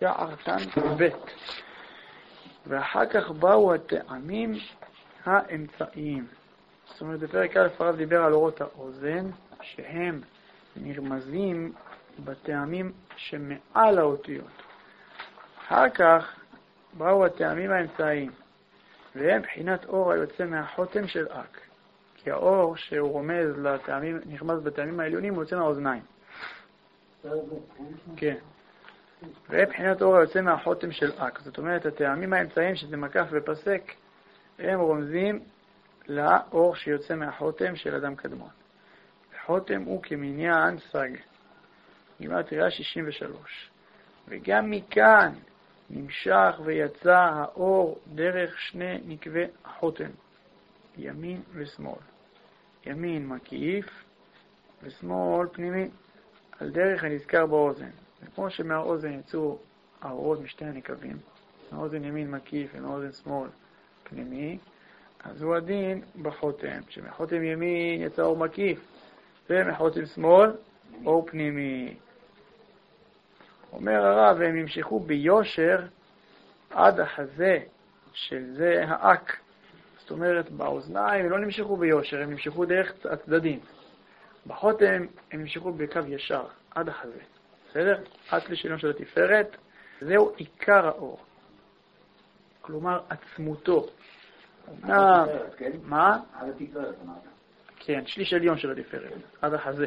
יער כאן ב'. ואחר כך באו הטעמים האמצעיים. זאת אומרת, בפרק א' הרב דיבר על אורות האוזן, שהם נרמזים בטעמים שמעל האותיות. אחר כך באו הטעמים האמצעיים, והם בחינת אור היוצא מהחותם של אק. כי האור שהוא רומז לטעמים, נרמז בטעמים העליונים, הוא יוצא מהאוזניים. כן. והם בחינת אור היוצא מהחותם של אק. זאת אומרת, הטעמים האמצעיים שזה מקף ופסק, הם רומזים לאור שיוצא מהחותם של אדם קדמון. החותם הוא כמניין סג. גימטריה 63. וגם מכאן נמשך ויצא האור דרך שני נקבי החותם, ימין ושמאל. ימין מקיף ושמאל פנימי, על דרך הנזכר באוזן. וכמו שמהאוזן יצאו האורות משתי הנקבים, מהאוזן ימין מקיף ומהאוזן שמאל פנימי, אז הוא הדין בחותם, שמחותם ימין יצא אור מקיף, ומחותם שמאל אור פנימי. אומר הרב, הם ימשכו ביושר עד החזה של זה האק. זאת אומרת, באוזניים הם לא נמשכו ביושר, הם נמשכו דרך הצדדים. בחותם הם נמשכו בקו ישר, עד החזה. בסדר? עד לשילון של התפארת, זהו עיקר האור. כלומר, עצמותו. מה? עד התפארת, אמרת. כן, שליש עליון של התפארת, עד החזה.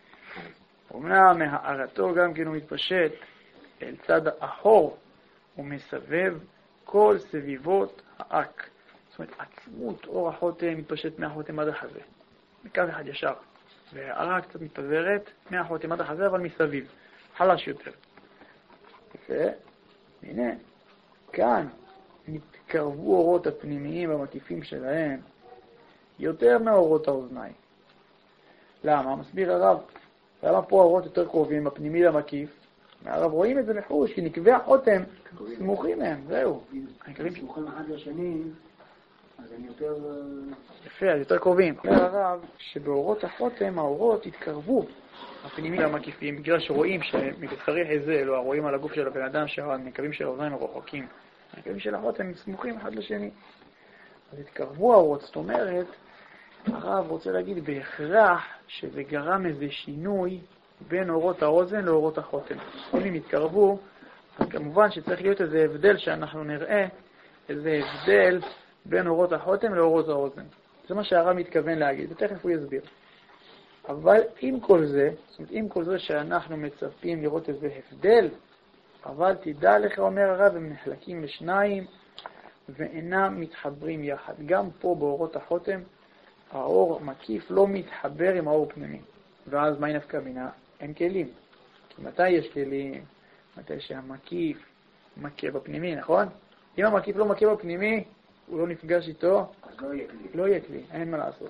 אומנם מהארתו גם כן הוא מתפשט אל צד האחור ומסבב כל סביבות האק. זאת אומרת, עצמות אור החותם מתפשט מהחותם עד החזה. מקו אחד ישר. והערה קצת מתפזרת מהחותם עד החזה, אבל מסביב. חלש יותר. יפה. הנה, כאן נתקרבו אורות הפנימיים והמקיפים שלהם יותר מאורות האוזניים. למה? מסביר הרב. למה פה האורות יותר קרובים, הפנימי למקיף? הרב רואים את זה מחוש, כי נקבי החותם סמוכים מהם, זהו. הם סמוכים אחד לשני, אז הם יותר... יפה, אז יותר קרובים. אומר הרב שבאורות החותם האורות התקרבו, הפנימי למקיפים, בגלל שרואים שמבצריך איזה, לא רואים על הגוף של הבן אדם שהנקבים של האוזניים רחוקים. הנקבים של החותם הם סמוכים אחד לשני. אז התקרבו האורות, זאת אומרת, הרב רוצה להגיד בהכרח שזה גרם איזה שינוי בין אורות האוזן לאורות החותם. אם הם יתקרבו, אז כמובן שצריך להיות איזה הבדל שאנחנו נראה, איזה הבדל בין אורות החותם לאורות האוזן. זה מה שהרב מתכוון להגיד, ותכף הוא יסביר. אבל עם כל זה, זאת אומרת, עם כל זה שאנחנו מצפים לראות איזה הבדל, אבל תדע לך, אומר הרב, הם נחלקים לשניים ואינם מתחברים יחד. גם פה באורות החותם, האור מקיף לא מתחבר עם האור פנימי. ואז מה נפקא מינה? אין כלים. כי מתי יש כלים? מתי שהמקיף מכה בפנימי, נכון? אם המקיף לא מכה בפנימי, הוא לא נפגש איתו, אז לא יהיה כלי. לא יהיה כלי, אין מה לעשות.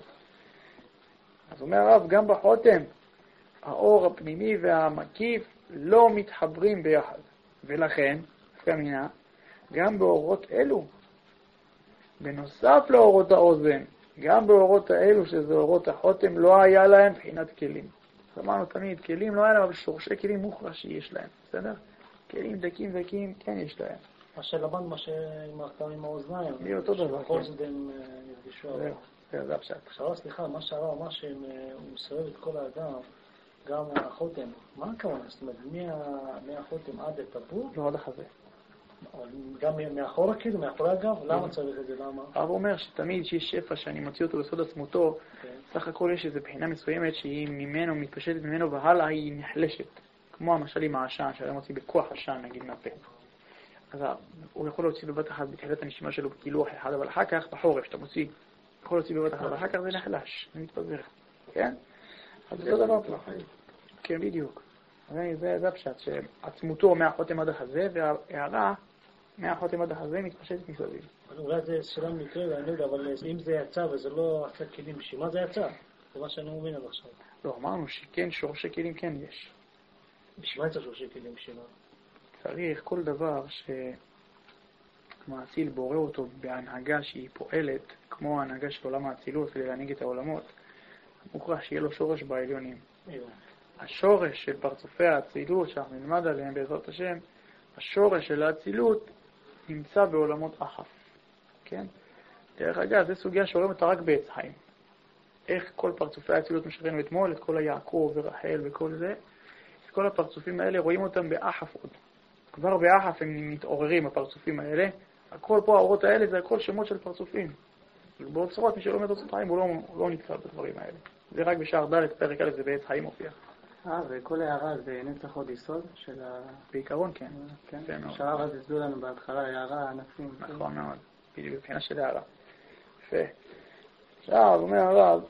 אז אומר הרב, גם בחותם, האור הפנימי והמקיף לא מתחברים ביחד. ולכן, נפקא מינה, גם באורות אלו, בנוסף לאורות האוזן, גם באורות האלו, שזה אורות החותם, לא היה להם בחינת כלים. אמרנו תמיד, כלים לא היה להם, אבל שורשי כלים מוכרח שיש להם, בסדר? כלים דקים, כן יש להם. מה שלמד, מה שאמרת עם האוזניים. זה אותו דבר. כל זה הם נפגשו. זה הפשט. עכשיו, סליחה, מה שהרב אמר שהוא מסובב את כל האדם, גם החותם. מה הכוונה? זאת אומרת, מהחותם עד הטבור? לא, עד החזה. גם מאחורה כאילו, מאחורי הגב? למה צריך את זה? למה? הרב אומר שתמיד שיש שפע שאני מוציא אותו בסוד עצמותו, סך הכל יש איזו בחינה מסוימת שהיא ממנו, מתפשטת ממנו והלאה היא נחלשת. כמו המשל עם העשן, שאדם מוציא בכוח עשן, נגיד מהפה. אז הוא יכול להוציא בבת אחת בתחילת הנשימה שלו בקילוח אחד, אבל אחר כך בחורף שאתה מוציא, יכול להוציא בבת אחת, אבל אחר כך זה נחלש, זה מתפזר. כן? אז זה לא דבר פה. כן, בדיוק. זה הפשט, שעצמותו מהחותם עד החזה, וההערה מהחותם עד החזה מתפשטת מסביב. אולי זה שאלה מקרה, אני לא יודע, אבל אם זה יצא וזה לא עשה כלים, בשביל מה זה יצא? זה מה שאני מבין עד עכשיו. לא, אמרנו שכן, שורשי כלים כן יש. בשביל מה יצא שורשי כלים? בשביל מה? צריך כל דבר שהמאציל בורא אותו בהנהגה שהיא פועלת, כמו ההנהגה של עולם האצילות כדי להנהיג את העולמות, מוכרח שיהיה לו שורש בעליונים. השורש של פרצופי האצילות שאנחנו נלמד עליהם בעזרת השם, השורש של האצילות נמצא בעולמות אחף. כן? דרך אגב, זו סוגיה שרואים אותה רק בעץ חיים. איך כל פרצופי האצילות משכרנו אתמול, את כל היעקב ורחל וכל זה, את כל הפרצופים האלה רואים אותם באחף עוד. כבר באחף הם מתעוררים, הפרצופים האלה. הכל פה, האורות האלה, זה הכל שמות של פרצופים. באוצרות, מי שלומד אוצרות חיים, הוא לא נתקל בדברים האלה. זה רק בשער ד' פרק א', זה בעץ חיים מופיע. וכל הערה זה נצח עוד יסוד של בעיקרון כן. שער אז הסדו לנו בהתחלה הערה ענפים. נכון מאוד, בדיוק מבחינה של הערה. יפה. עכשיו, אומר הרב,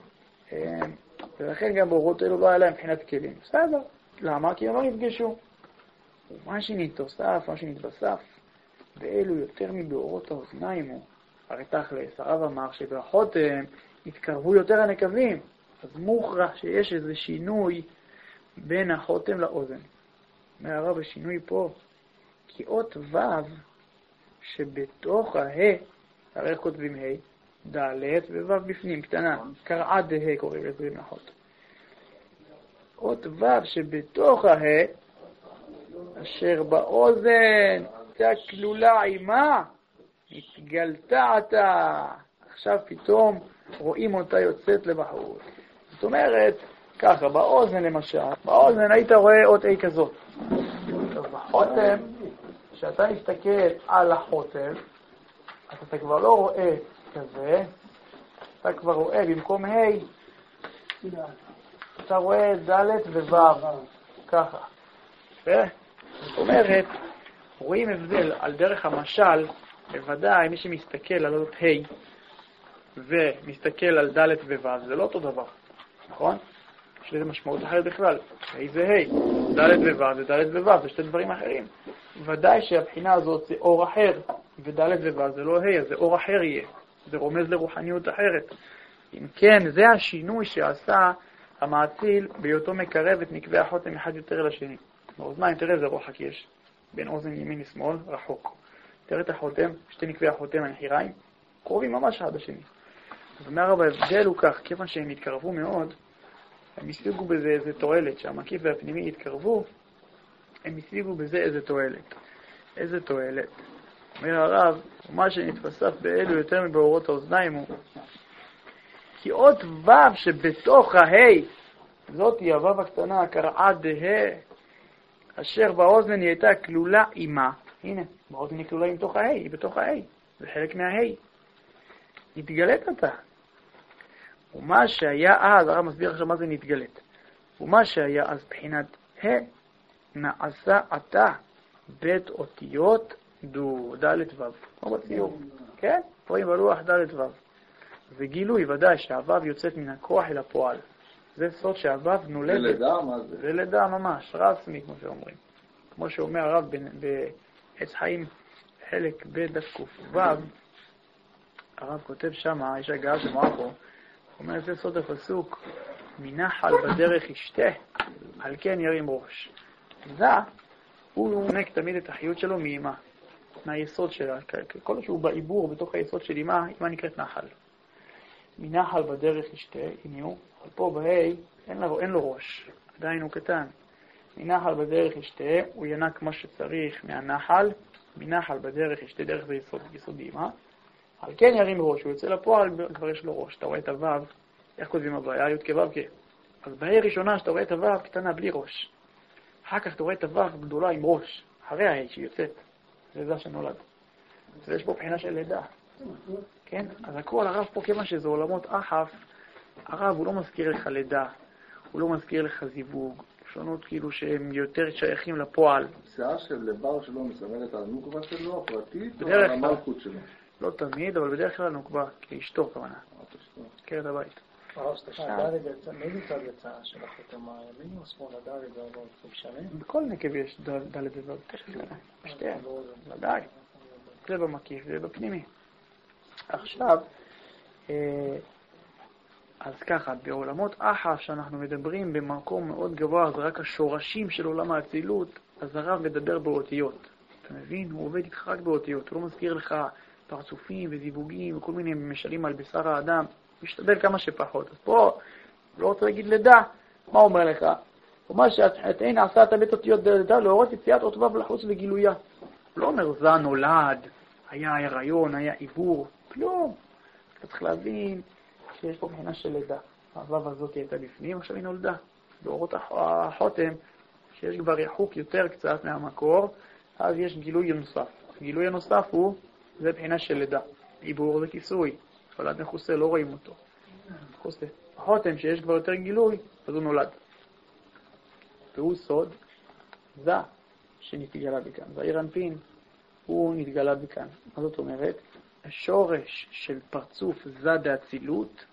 ולכן גם באורות אלו לא היה להם מבחינת כלים. בסדר. למה? כי הם לא נפגשו. מה שנתוסף, מה שנתבסף, ואלו יותר מבאורות האוזניים הוא. הרי תכלס, הרב אמר שבחותם התקרבו יותר הנקבים. אז מוכרח שיש איזה שינוי בין החותם לאוזן. אומר הרב, השינוי פה, כי אות ו' שבתוך ה', הרי איך כותבים ה', ד' וו' בפנים, קטנה, קרעה דה קוראים לזה מהחותם. אות ו' שבתוך ה', אשר באוזן תכלולה עימה, התגלתה אתה. עכשיו פתאום רואים אותה יוצאת לבחורות. זאת אומרת, ככה, באוזן למשל, באוזן היית רואה אות A כזאת. בחותם, כשאתה מסתכל על החותם, אז אתה כבר לא רואה כזה, אתה כבר רואה במקום ה', אתה רואה ד' וו', ככה. זאת אומרת, רואים הבדל על דרך המשל, בוודאי מי שמסתכל על אות ה' ומסתכל על ד' וו', זה לא אותו דבר, נכון? יש לזה משמעות אחרת בכלל. ה' זה ה', ד' וו' זה ד' וו', זה שתי דברים אחרים. ודאי שהבחינה הזאת זה אור אחר, וד' וו' זה לא ה', אז זה אור אחר יהיה. זה רומז לרוחניות אחרת. אם כן, זה השינוי שעשה המאציל בהיותו מקרב את נקבי החותם אחד יותר לשני. באוזניים, תראה איזה רוחק יש. בין אוזן ימין לשמאל, רחוק. תראה את החותם, שתי נקבי החותם הנחיריים, קרובים ממש אחד השני. אז אומר רב, ההבדל הוא כך, כיוון שהם התקרבו מאוד, הם השיגו בזה איזה תועלת, שהמקיף והפנימי התקרבו, הם השיגו בזה איזה תועלת. איזה תועלת? אומר הרב, מה שנתפסף באלו יותר מבאורות האוזניים הוא, כי אות ו' שבתוך הה', זאת היא הו' הקטנה, קרעה דה, אשר באוזן היא הייתה כלולה עימה, הנה, באוזן היא כלולה עם תוך הה', היא בתוך הה', זה חלק מהה'. נתגלת אתה. ומה שהיה אז, הרב מסביר עכשיו מה זה נתגלת. ומה שהיה אז בחינת ה' נעשה אתה בית אותיות דו ד' ו'. כמו בציור. כן? רואים בלוח ד' ו'. וגילוי ודאי שהו' יוצאת מן הכוח אל הפועל. זה סוד שהו' נולדת. זה לידה? מה זה? זה לידה ממש, רסמי כמו שאומרים. כמו שאומר הרב בעץ חיים חלק ב' דף ק"ו, הרב כותב שמה, יש הגעה שמועה פה, הוא אומר, זה סוד הפסוק, מנחל בדרך ישתה, על כן ירים ראש. זה, הוא עונק תמיד את החיות שלו מאמא, מהיסוד שלה, כל שהוא בעיבור בתוך היסוד של אמא, אמא נקראת נחל. מנחל בדרך ישתה, הנה הוא, אבל פה בהי, אין לו ראש, עדיין הוא קטן. מנחל בדרך ישתה, הוא ינק מה שצריך מהנחל, מנחל בדרך ישתה, דרך זה יסוד אמא, על כן ירים ראש, הוא יוצא לפועל, כבר יש לו ראש. אתה רואה את הו', איך כותבים הבעיה? י' כו' כ'. אז בעיה ראשונה שאתה רואה את הו' קטנה בלי ראש. אחר כך אתה רואה את הו' גדולה עם ראש, אחרי הה' שהיא יוצאת. זה זה שנולד. אז יש פה בחינה של לידה. כן? אז הכל, הרב פה כיוון שזה עולמות אחף, הרב הוא לא מזכיר לך לידה, הוא לא מזכיר לך זיווג, שונות כאילו שהם יותר שייכים לפועל. שיער של לבר שלו מסמלת על הנוקבה שלו, הפרטית, או על המלכות שלו? לא תמיד, אבל בדרך כלל נוקבה, כאשתו כמובן. עקרת הבית. מאיזה צד יצא של החותם הימין או שמאל הד' והו' זה משנה? בכל נקב יש ד' וו', בשתיהם, ודאי. זה במקיף ובפנימי. עכשיו, אז ככה, בעולמות אחף שאנחנו מדברים במקום מאוד גבוה, זה רק השורשים של עולם האצילות, אז הרב מדבר באותיות. אתה מבין? הוא עובד איתך רק באותיות, הוא לא מזכיר לך פרצופים וזיווגים וכל מיני משלים על בשר האדם, משתדל כמה שפחות. אז פה, לא רוצה להגיד לידה, מה אומר לך? אומר שאת אין עשה את הבית אותיות דלתה להורות יציאת אות ו' לחוץ וגילויה. לא אומר זה נולד, היה הריון, היה עיבור, כלום. אתה צריך להבין שיש פה מבחינה של לידה. הו' הזאת הייתה בפנים, עכשיו היא נולדה. באורות החותם, שיש כבר ריחוק יותר קצת מהמקור, אז יש גילוי נוסף. הגילוי הנוסף הוא, זה מבחינה של לידה. עיבור זה כיסוי. חולד מכוסה, לא רואים אותו. מכוסה. החותם שיש כבר יותר גילוי, אז הוא נולד. והוא סוד, זה שנתגלה בכאן. זעיר אנפין, הוא נתגלה בכאן. מה זאת אומרת? השורש של פרצוף זה דאצילות,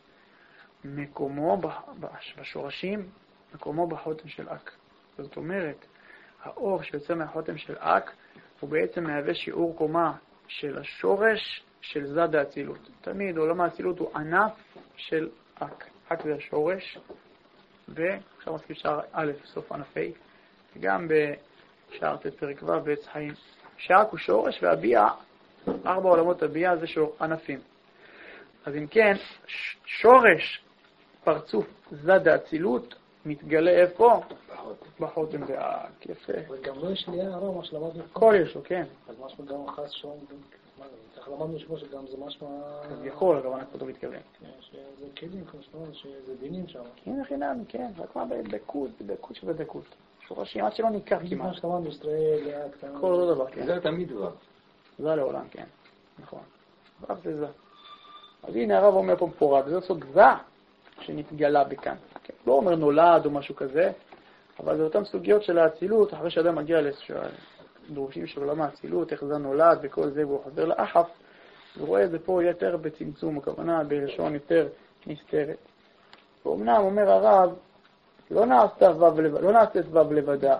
מקומו בשורשים, מקומו בחותם של אק. זאת אומרת, האור שיוצא מהחותם של אק, הוא בעצם מהווה שיעור קומה של השורש של זה דאצילות. תמיד עולם האצילות הוא ענף של אק. אק זה השורש, ועכשיו מזכיר שער א', סוף ענפי, וגם בשער ט' פרק ו' בעץ חיים. שאק הוא שורש, והביע, 4 עולמות הביע זה ענפים. אז אם כן, שורש פרצוף זה דאצילות מתגלה איפה? בחותם באק. יפה. וגם לא יש לי הערה, מה שלמדנו. כל יש לו, כן. אז משמע גם חס שום, איך למדנו שמו שגם זה משמע... אז יכול, אבל אנחנו לא מתכוון. שזה כלים, כמו שאומרים, שזה דינים שם. כן, חינם, כן. רק מה בדקות שבדקות. שורשים, עד שלא ניקח כמעט. מה שלמדנו ישראל, לאק, כל אותו דבר, כן. זה תמיד ו'. זה לעולם, כן. נכון. ו' זה זה. אז הנה הרב אומר פה מפורט, זה סוד זה שנתגלה בכאן. כן? לא אומר נולד או משהו כזה, אבל זה אותן סוגיות של האצילות, אחרי שאדם מגיע לדרושים של עולם האצילות, איך זה נולד וכל זה, והוא חוזר לאחף, הוא רואה את זה פה יותר בצמצום, הכוונה בלשון יותר נסתרת. ואומנם אומר הרב, לא נעשית ו' לבדה.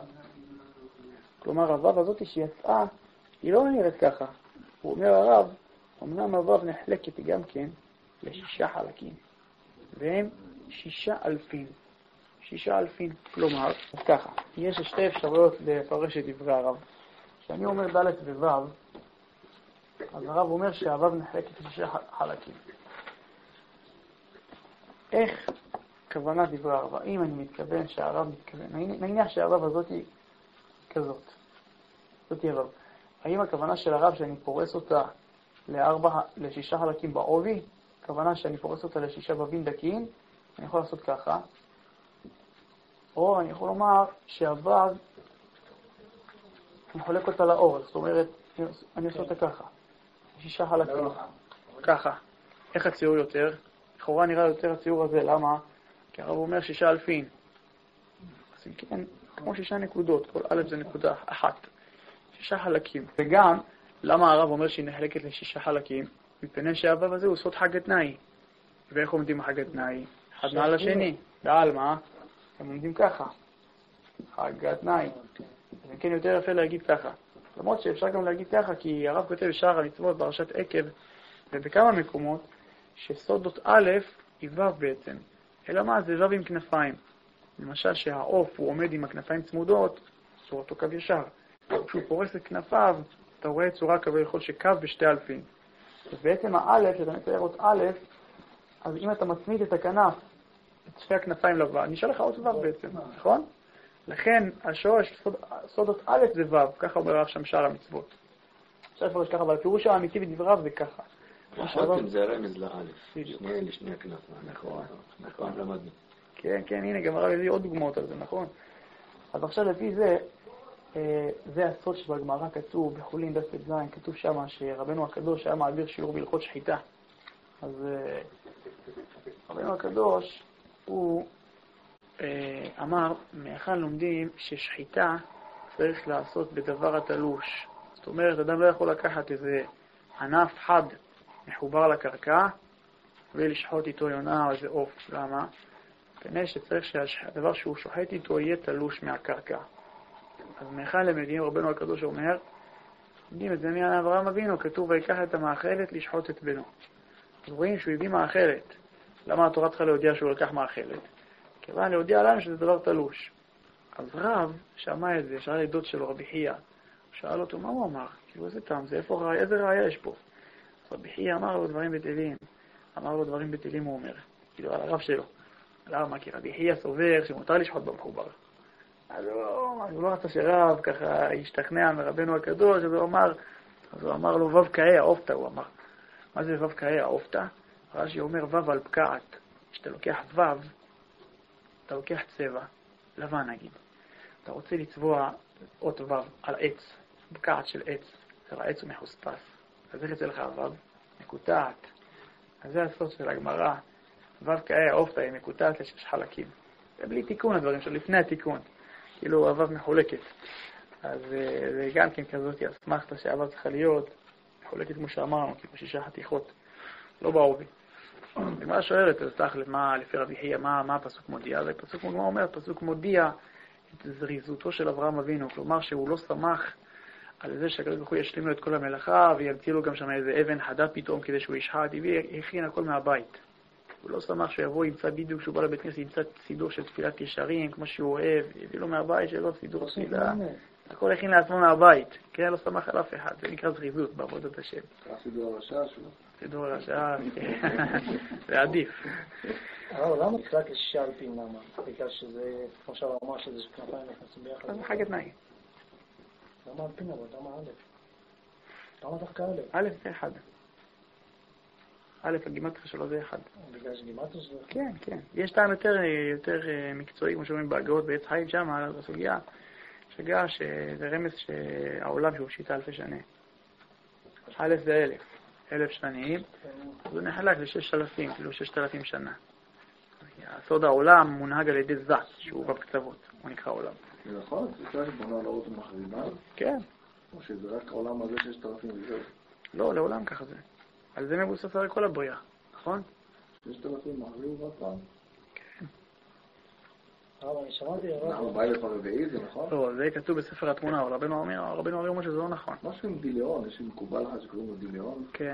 כלומר, הו' הזאת שיצאה, היא לא נראית ככה. הוא אומר הרב, אמנם הו' נחלקת גם כן ל6 חלקים, והם 6,000. 6,000, כלומר, אז ככה, יש 2 אפשרויות לפרש את דברי הרב. כשאני אומר ד' וו', אז הרב אומר שהו' נחלקת ל6 חלקים. איך כוונת דברי הרב? אם אני מתכוון שהרב מתכוון, נניח שהרב הזאת היא כזאת. זאת היא הרב. האם הכוונה של הרב שאני פורס אותה ל6 חלקים בעובי, הכוונה שאני פורס אותה ל6 ו"ים דקים, אני יכול לעשות ככה, או אני יכול לומר שהו"ב, אני חולק אותה לאור, זאת אומרת, אני עושה אותה ככה, 6 חלקים, ככה. איך הציור יותר? לכאורה נראה יותר הציור הזה, למה? כי הרב אומר 6,000. אז אם כן, כמו 6 נקודות, כל א' זה נקודה אחת. 6 חלקים. וגם, למה הרב אומר שהיא נחלקת ל6 חלקים? מפני שהו"ב הזה הוא סוד חג התנאי. ואיך עומדים חג התנאי? אחד מעל השני. בעלמא, הם עומדים ככה. חג התנאי. אז כן יותר יפה להגיד ככה. למרות שאפשר גם להגיד ככה, כי הרב כותב בשער המצוות פרשת עקב, ובכמה מקומות, שסודות א' היא ו' בעצם. אלא מה? זה ו' עם כנפיים. למשל שהעוף הוא עומד עם הכנפיים צמודות, צורתו קו ישר. כשהוא פורס את כנפיו, אתה רואה צורה כביכול שקו ב2,000. ובעצם האלף, שאתה מצייר עוד א', אז אם אתה מצמיד את הכנף, את 2 הכנפיים לו', נשאר לך עוד ו' בעצם, נכון? לכן השורש סודות א' זה ו', ככה אומר הרב שם שער המצוות. אפשר לפרש ככה, אבל הפירוש האמיתי בדבריו זה ככה. החותם זה רמז לאלף. לשני הכנפיים. נכון. נכון, למדנו. כן, כן, הנה, גם הרב הביא עוד דוגמאות על זה, נכון? אז עכשיו לפי זה, זה הסוד שבגמרא כתוב, בחולין דף ט"ז, כתוב שם שרבנו הקדוש היה מעביר שיעור בהלכות שחיטה. אז רבנו הקדוש, הוא אמר, מאחר לומדים ששחיטה צריך לעשות בדבר התלוש. זאת אומרת, אדם לא יכול לקחת איזה ענף חד מחובר לקרקע ולשחוט איתו יונה או איזה עוף. למה? כנראה שצריך שהדבר שהוא שוחט איתו יהיה תלוש מהקרקע. אז מאחר למדים, רבנו הקדוש אומר, יודעים את זה מאברהם אבינו, כתוב ויקח את המאכלת לשחוט את בנו. אז רואים שהוא הביא מאכלת. למה התורה צריכה להודיע שהוא לקח מאכלת? כיוון להודיע לנו שזה דבר תלוש. אז רב שמע את זה, שאל את דוד שלו, רבי חייא, שאל אותו מה הוא אמר? כאילו איזה טעם זה, איזה ראיה יש פה? רבי חייא אמר לו דברים בטלים. אמר לו דברים בטלים הוא אומר, כאילו על הרב שלו. למה? כי רבי חייא סובר שמותר לשחוט במחובר. אז הוא לא רצה שרב ככה ישתכנע מרבנו הקדוש, אז הוא אמר לו, וו קאה האופתא, הוא אמר. מה זה וו קאה האופתא? רש"י אומר, וו על פקעת. כשאתה לוקח וו, אתה לוקח צבע, לבן נגיד. אתה רוצה לצבוע אות וו על עץ, פקעת של עץ, העץ הוא מחוספס. אז איך יצא לך וו? מקוטעת. אז זה הסוד של הגמרא. וו קאה האופתא היא מקוטעת לשש חלקים. זה בלי תיקון הדברים שלו, לפני התיקון. כאילו הוו מחולקת. אז זה גם כן כזאת אסמכתה שהוו צריכה להיות מחולקת כמו שאמרנו, כאילו 6 חתיכות, לא בעובי. הגמרא שואלת, אז תכל'ס, לפי רבי חייא, מה הפסוק מודיע? והפסוק אומר, פסוק מודיע את זריזותו של אברהם אבינו, כלומר שהוא לא שמח על זה שהקדוש ברוך הוא ישלים לו את כל המלאכה וימציא לו גם שם איזה אבן חדה פתאום כדי שהוא ישחט, והכין הכל מהבית. הוא לא שמח שיבוא, ימצא בדיוק, כשהוא בא לבית כנסת, ימצא סידור של תפילת ישרים, כמו שהוא אוהב, הביא לו מהבית שלו סידור תפילה. הכל הכין לעצמו מהבית, כן, לא שמח על אף אחד. זה נקרא זריזות בעבודת השם. סידור הרשע שלו. סידור הרשע, זה עדיף. אבל למה רק ל6 אלפים, למה? בגלל שזה, כמו שאתה אמר, שזה כנפיים נכנסים ביחד. אז חג התנאי. למה אלפים אבל? למה א'? למה דווקא א'? א' זה 1. א', הגימטריה שלו זה 1. בגלל שגימטריה שלו? כן, כן. יש טעם יותר מקצועי, כמו שאומרים בהגאות בעץ חיים שם, על הסוגיה, שגאה שזה רמז שהעולם שהוא שיטה אלפי שנה. א' זה 1,000. 1,000 שנים, אז הוא נחלק ל6,000, כאילו 6,000 שנה. הסוד העולם מונהג על ידי זת, שהוא בקצוות, הוא נקרא עולם. זה נכון? זה צריך לבונה להראות ומחרימה? כן. או שזה רק העולם הזה 6,000 וזהו? לא, לעולם ככה זה. על זה מבוסס על כל הבריאה, נכון? 6,000 מחריב והפעם? כן. אבל אני שמעתי... אנחנו באלף הרביעי, זה נכון? לא, זה כתוב בספר התמונה, אבל רבינו אומר שזה לא נכון. משהו עם דיליאון, יש מקובל אחד שקוראים לו דיליאון? כן,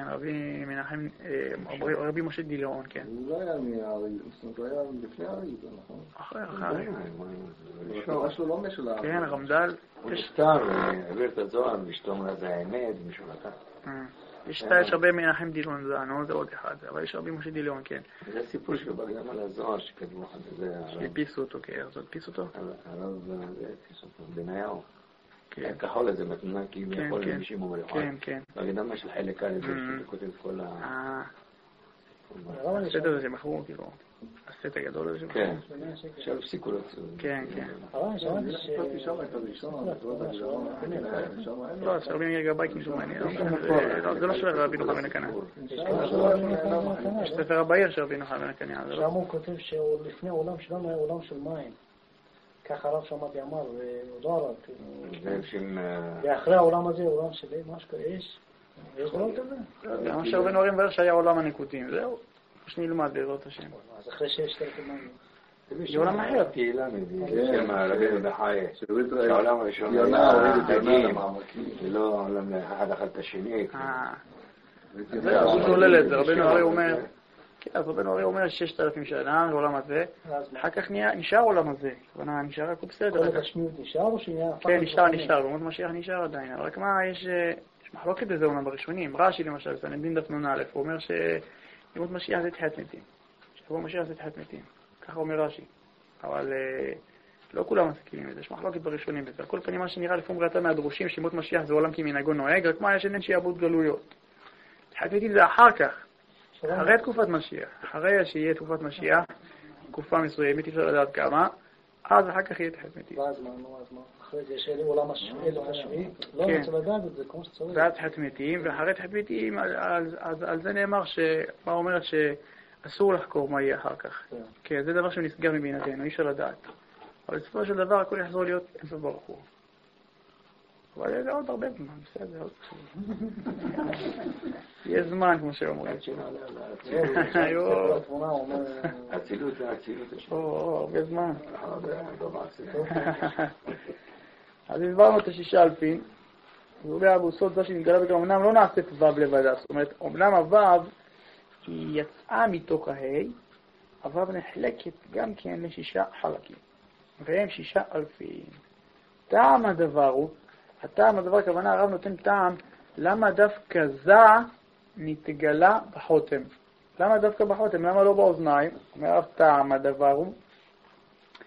רבי משה דיליאון, כן. הוא לא היה מהארי, זאת אומרת, הוא היה לפני הארי, זה נכון? אחרי. התורה שלו לא משל הארי. כן, הרמד"ל. הוא נפטר, העביר את הזוהר, ואשתו זה האמת, מישהו נתן. יש הרבה מנחם דיליאון זה עוד אחד, אבל יש רבי משה דיליאון, כן. זה סיפור שלו בגלל על הזוהר שכתבו לך, זה... שהדפיסו אותו, כן, אז הדפיסו אותו? הרב זה הדפיסו אותו, בניהו. הכחול הזה בתמונה, כי יכול למישים אומר אחד. כן, כן. והגדמה של חלק על זה, שזה כותב כל ה... הסט הזה שמכרו, כאילו, הסט הגדול הזה שמכרו. כן, עכשיו הפסיקו לצור. כן, כן. אבל אני שמעתי חשבתי שם את הראשון, לא, שרבים ירגע בייקים שהוא מעניין. זה לא של רבי נוחם בן הקנה. יש ספר הבאר של רבי נוחם בן הקנה. שם הוא כותב שלפני העולם שלנו היה עולם של מים. ככה הרב שמעתי אמר, ולא הרב. ואחרי העולם הזה עולם של משהו, יש עולם כזה? זה מה שרבנו הרים ואיר שהיה עולם הניקוטים, זהו. שנלמד בעזרת השם. אז אחרי 6,000 מים. זה עולם אחר. תהילה מביא, שם רבינו בחיי. שהעולם הראשון דגים, ולא עולם אחד אחת את השני. זהו, הוא שולל את זה. רבנו הרי אומר, כן, אז רבנו הרי אומר 6,000 שנה, העולם הזה, אחר כך נשאר העולם הזה. נשאר הכל בסדר. כל הגשמיות נשאר או שנהיה? כן, נשאר. במות משיח נשאר עדיין. אבל רק מה, יש מחלוקת בזה אומנם בראשונים. רש"י למשל, סנהדרין דף נ"א, הוא אומר שימות משיח זה תחיית מתים. שיבוא משיח זה תחיית מתים. ככה אומר רש"י. אבל לא כולם מסכימים לזה. יש מחלוקת בראשונים בזה. על כל פנים מה שנראה לפעמים ראתה מהדרושים, שימות משיח זה עולם כמנהגו נוהג, רק מה יש עניין שיעבוד גלויות. תחיית מתים זה אחר כך. אחרי תקופת משיח. אחרי שיהיה תקופת משיח, תקופה מסוימת, אפשר לדעת כמה, אז אחר כך יהיה תחיית מתים. ואז מה? אחרי זה יש עולם השביעי? לא, אני רוצה לדעת את זה כמו שצריך. ואז תחיית מתים, ואחרי תחיית מתים, על זה נאמר מה אומרת שאסור לחקור מה יהיה אחר כך. כן, זה דבר שנסגר מבינתנו, אי אפשר לדעת. אבל בסופו של דבר הכל יחזור להיות אינסוף ברוך הוא. אבל זה עוד הרבה זמן, בסדר, עוד יש זמן, כמו שאומרים. אצילות זה אצילות. הרבה זמן. אז הסברנו את 6,000, ואולי הבוסות זו שנתגלה בגלל, אמנם לא נעשית וו לבדה, זאת אומרת, אמנם הוו היא יצאה מתוך ההי, הוו נחלקת גם כן ל6 חלקים, והם 6,000. טעם הדבר הוא, הכוונה הרב נותן טעם, למה דווקא זה נתגלה בחותם? למה דווקא בחותם? למה לא באוזניים? אומר הרב טעם הדבר הוא,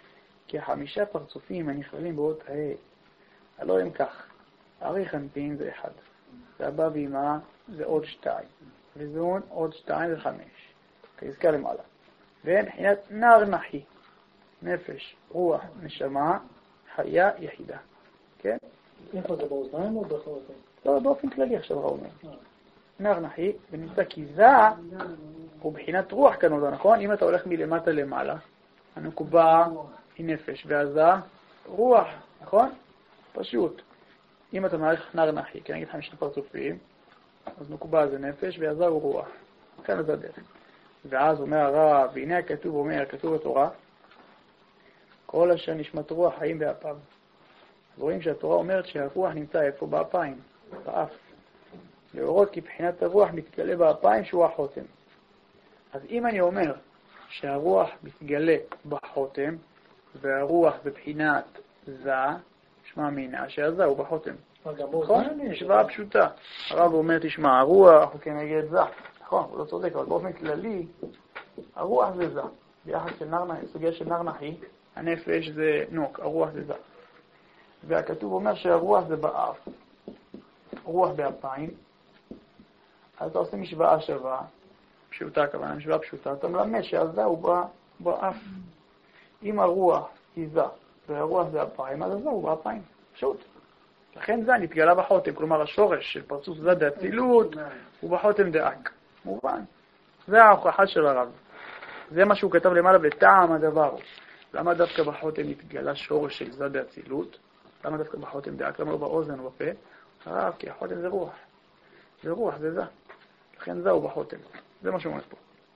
כי 5 פרצופים הנכללים באות ה', הלא הם כך, ארי חנפין זה 1, והבא ואמא זה עוד 2, וזון עוד 2 זה 5, כעסקה למעלה. והם מבחינת נר נחי, נפש, רוח, נשמה, חיה, יחידה. כן? איפה זה באוזניים או בחורתים? לא, באופן כללי עכשיו ראה אומר. נר נחי, ונמצא כי זה הוא בחינת רוח כאן עוד, נכון? אם אתה הולך מלמטה למעלה, הנקובה היא נפש, והזה רוח, נכון? פשוט. אם אתה מעריך נר נחי, כי נגיד 5 פרצופים, אז נקובה זה נפש, והזה הוא רוח. כאן זה הדרך. ואז אומר הרב, והנה הכתוב אומר, כתוב בתורה, כל אשר נשמת רוח חיים באפיו. רואים שהתורה אומרת שהרוח נמצא איפה? באפיים, באף. להורות כי בחינת הרוח מתגלה באפיים שהוא החותם. אז אם אני אומר שהרוח מתגלה בחותם, והרוח בבחינת זה, שמע מינה שהזה הוא בחותם. נכון? משוואה פשוטה. הרב אומר, תשמע, הרוח הוא כנגד זה. נכון, הוא לא צודק, אבל באופן כללי, הרוח זה זה. ביחד של סוגיה של נר נחי, הנפש זה נוק, הרוח זה זה. והכתוב אומר שהרוח זה באף, רוח באפיים, אז אתה עושה משוואה שווה, פשוטה הכוונה, משוואה פשוטה, אתה מלמד שהזה הוא באף. אם הרוח היא זה, והרוח זה אפיים, אז זה הוא באפיים, פשוט. לכן זה נתגלה בחותם, כלומר השורש של פרצוף זה דאצילות, הוא בחותם דאק. מובן. זה ההוכחה של הרב. זה מה שהוא כתב למעלה בטעם הדבר. למה דווקא בחותם נתגלה שורש של זה דאצילות? למה דווקא בחותם דאק? למה לא באוזן או בפה? הרב, כי החותם זה רוח. זה רוח, זה זה. לכן זה הוא בחותם. זה מה שאומר פה.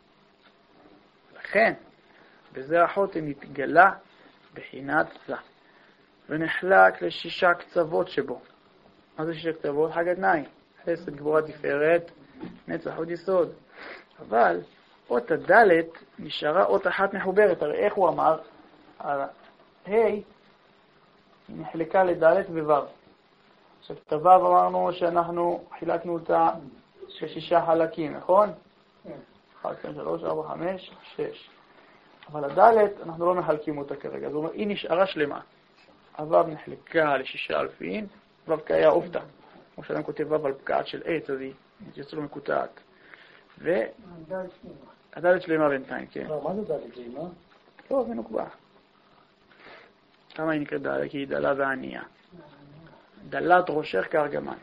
לכן, בזה החותם נתגלה בחינת זה. ונחלק ל6 קצוות שבו. מה זה 6 קצוות? חג עדנאי. חסד, גבורה, תפארת, נצח עוד יסוד. אבל אות הדלת נשארה אות אחת מחוברת. הרי איך הוא אמר? היא נחלקה לדלת ווו. עכשיו את הוו אמרנו שאנחנו חילקנו אותה ל6 חלקים, נכון? 1, 2, 3, 4, 5, 6. אבל הדלת אנחנו לא מחלקים אותה כרגע. זאת אומרת, היא נשארה שלמה. הוו נחלקה ל6 אלפין, וו קהיה אופתא. כמו שאדם כותב וו על פקעת של עץ, אז היא יצא לו מקוטעת. והדלת שלמה בינתיים, כן. מה זה דלת שלמה? לא, זה נוקבה. כמה היא נקראת דלת? כי היא דלה וענייה. דלת ראשך כארגמן.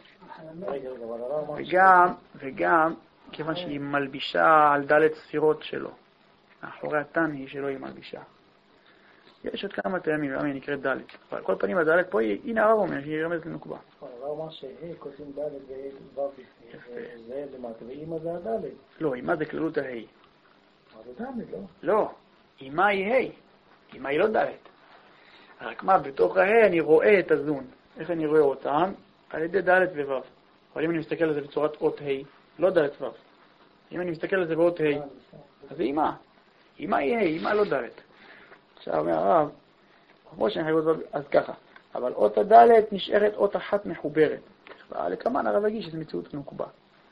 וגם, כיוון שהיא מלבישה על דלת ספירות שלו. האחורי התן היא שלו היא מלבישה. יש עוד כמה טעמים, למה היא נקראת דלת. אבל כל פנים הדלת פה, הנה הרב אומר שהיא רמזת לנוקבה. הרב אומר שהיא כותבים דלת והיא זה למטה, ואימא זה הדלת. לא, אימא זה כללות ההיא. מה זה דלת, לא? לא, אימא היא ה'. אימא היא לא דלת. רק מה, בתוך הה' אני רואה את הזון. איך אני רואה אותם? על ידי דלת ווו. אבל אם אני מסתכל על זה בצורת אות ה', לא דלת וו. אם אני מסתכל על זה באות ה', אז זה אימא. אימא היא ה', אימא לא דלת. עכשיו אומר הרב, כמו שאני חייב אז ככה, אבל אות הדלת נשארת אות אחת מחוברת. לכמן הרב הגיש את מציאות נוקבה.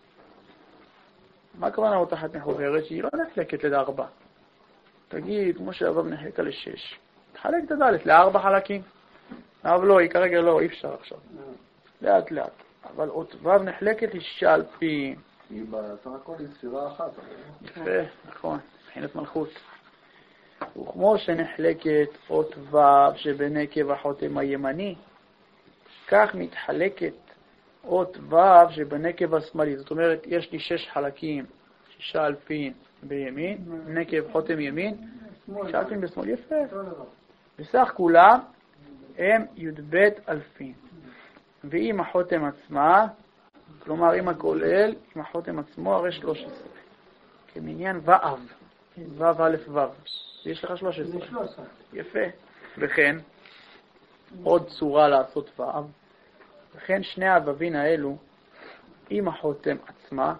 מה הכוונה אות אחת מחוברת? שהיא לא נחלקת ל4. תגיד, כמו שהרב נחלקה ל6. תחלק את הדלת ל4 חלקים. אבל לא, היא כרגע לא, אי אפשר עכשיו. לאט לאט. אבל אות ו' נחלקת ל6 אלפין. היא בסך הכל היא ספירה אחת. יפה, נכון, מבחינת מלכות. וכמו שנחלקת אות ו' שבנקב החותם הימני, כך מתחלקת אות ו' שבנקב השמאלי. זאת אומרת, יש לי 6 חלקים, 6 אלפין בימין, נקב חותם ימין, 6 אלפין בשמאל. יפה. בסך כולם הם י"ב אלפין. ואם החותם עצמה, כלומר אם הכולל, אם החותם עצמו, הרי 13. כמניין ו' א' ו'. יש לך 13. יפה. וכן, עוד צורה לעשות ו'. וכן שני הו"בים האלו, עם החותם עצמה,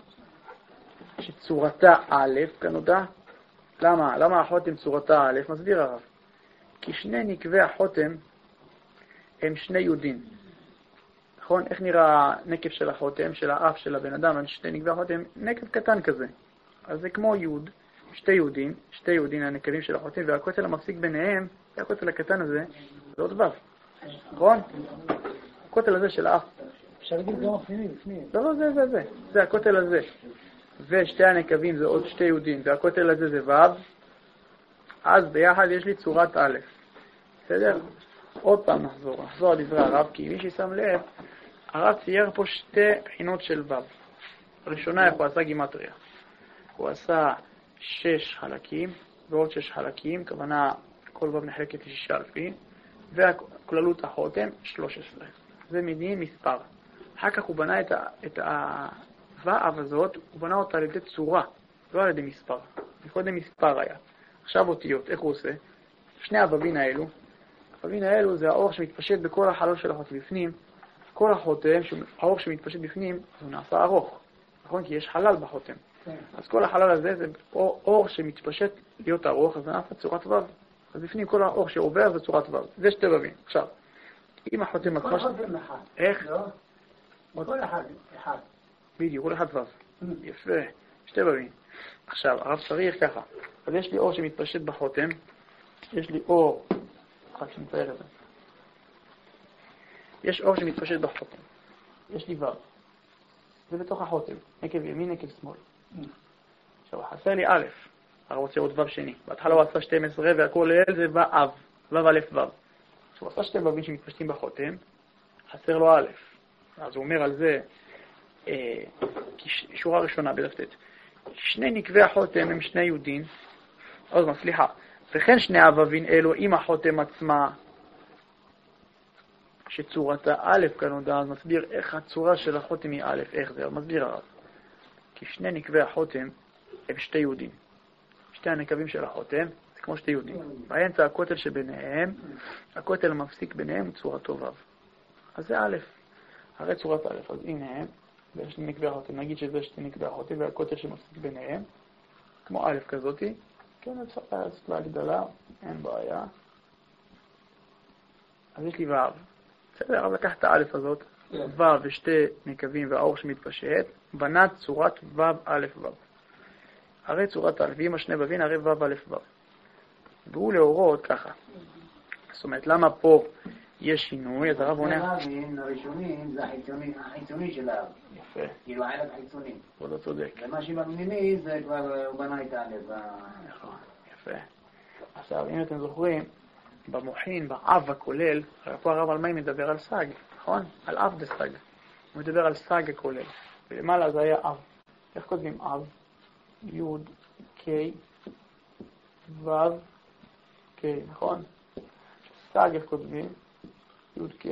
שצורתה א', כנודע. למה החותם צורתה א'? מסביר הרב. כי שני נקבי החותם הם 2 יהודים. נכון? איך נראה נקב של החותם, של האף של הבן אדם? שני נקבי החותם, נקב קטן כזה. אז זה כמו יוד, 2 יהודים, 2 יהודים הנקבים של החותם, והכותל המפסיק ביניהם הכותל הקטן הזה, זה עוד וו. נכון? הכותל הזה של האף. אפשר להגיד גם בפנים. לא, זה הכותל הזה. ושתי הנקבים זה עוד שתי יהודים, והכותל הזה זה וו. אז ביחד יש לי צורת א'. בסדר? עוד פעם נחזור על דברי הרב, כי מי ששם לב, הרב צייר פה שתי בחינות של וו. הראשונה, איך הוא עשה גימטריה. הוא עשה 6 חלקים, ועוד 6 חלקים, כוונה כל וו נחלקת ל6 אלפים, והכללות החותם 13. זה מדין מספר. אחר כך הוא בנה את הוו הזאת, הוא בנה אותה על ידי צורה, לא על ידי מספר. קודם מספר היה. עכשיו אותיות, איך הוא עושה? שני הוווים האלו, הוווים האלו זה האור שמתפשט בכל החלל של החותם בפנים. כל החותם, האור שמתפשט בפנים, הוא נעשה ארוך. נכון? כי יש חלל בחותם. אז כל החלל הזה זה אור שמתפשט להיות ארוך, אז זה נעשה צורת וו. אז בפנים כל האור שעובר זה צורת וו. זה שתי וווים. עכשיו, אם החותם כל חותם אחד. איך? לא? כל אחד. בדיוק, כל אחד וו. יפה. שתי וווים. עכשיו, הרב צריך ככה. אז יש לי אור שמתפשט בחותם. יש לי אור, רק שנצייר את זה. יש אור שמתפשט בחותם. יש לי וו. זה בתוך החותם. נקב ימין, נקב שמאל. עכשיו, חסר לי א'. הרב רוצה עוד וו שני. בהתחלה הוא עשה 12 והכל ליל זה וו א', וו א' וו. הוא עשה שתי וווים שמתפשטים בחותם. חסר לו א'. אז הוא אומר על זה, שורה ראשונה בדף ט'. שני נקבי החותם הם שני יהודים. עוד סליחה. וכן שני הוווים אלו עם החותם עצמה, שצורתה א' כנודע, אז מסביר איך הצורה של החותם היא א', איך זה, מסביר הרב. כי שני נקבי החותם הם שתי יהודים. שתי הנקבים של החותם זה כמו שתי יהודים. באמצע הכותל שביניהם, הכותל המפסיק ביניהם הוא צורתו ו'. אז זה א', הרי צורת א', אז הנה הם, ויש שני נקבי החותם, נגיד שזה שתי נקבי החותם, והכותל שמפסיק ביניהם, כמו א' כזאתי, כן, אפשר לעשות להגדלה, אין בעיה. אז יש לי ו'. בסדר, אז לקח את האלף הזאת, ו' ושתי נקבים והאור שמתפשט, בנה צורת ו' א' ו'. הרי צורת א', ואם השני ו' הרי ו' א' ו'. והוא להורות ככה. זאת אומרת, למה פה יש שינוי? אז הרב עונה... הו"בים הראשונים זה החיצוני של האב. יפה. כאילו העלת החיצוני. הוא לא צודק. ומה שבפנימי זה כבר הוא בנה את האלף. נכון, יפה. עכשיו, אם אתם זוכרים, במוחין, באב הכולל, פה הרב על מה מדבר על סג, נכון? על אב דסג. הוא מדבר על סג הכולל. ולמעלה זה היה אב. איך כותבים אב? י' ק' ו' ק', נכון? סג איך כותבים? י' ק'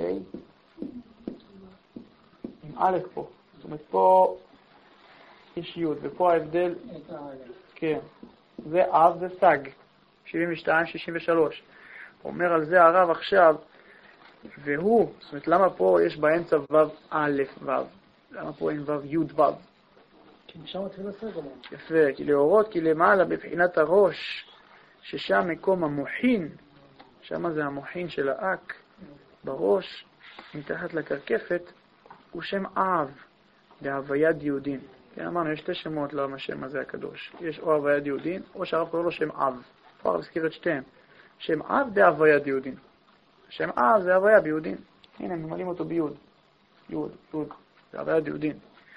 עם א' פה. זאת אומרת, פה יש י' ופה ההבדל... כן. זה אב, זה סג. 72, 63. הוא אומר על זה הרב עכשיו, והוא, זאת אומרת, למה פה יש באמצע ו' א' ו'? למה פה אין ו' י' ו'? כי משם מתחיל הסגל. יפה, כי להורות, כי למעלה בבחינת הראש, ששם מקום המוחין, שם זה המוחין של האק, בראש, מתחת לקרקפת, הוא שם אב, להוויית יהודין. כן, אמרנו, יש שתי שמות למה השם הזה הקדוש. יש או הוויית יהודין, או שהרב קורא לו שם אב. פה הרב הזכיר את שתיהם. שם אב זה הוויית יהודין. שם אב זה הוויה ביהודין. הנה, ממלאים אותו ביוד. יוד, זה הוויית יהודין.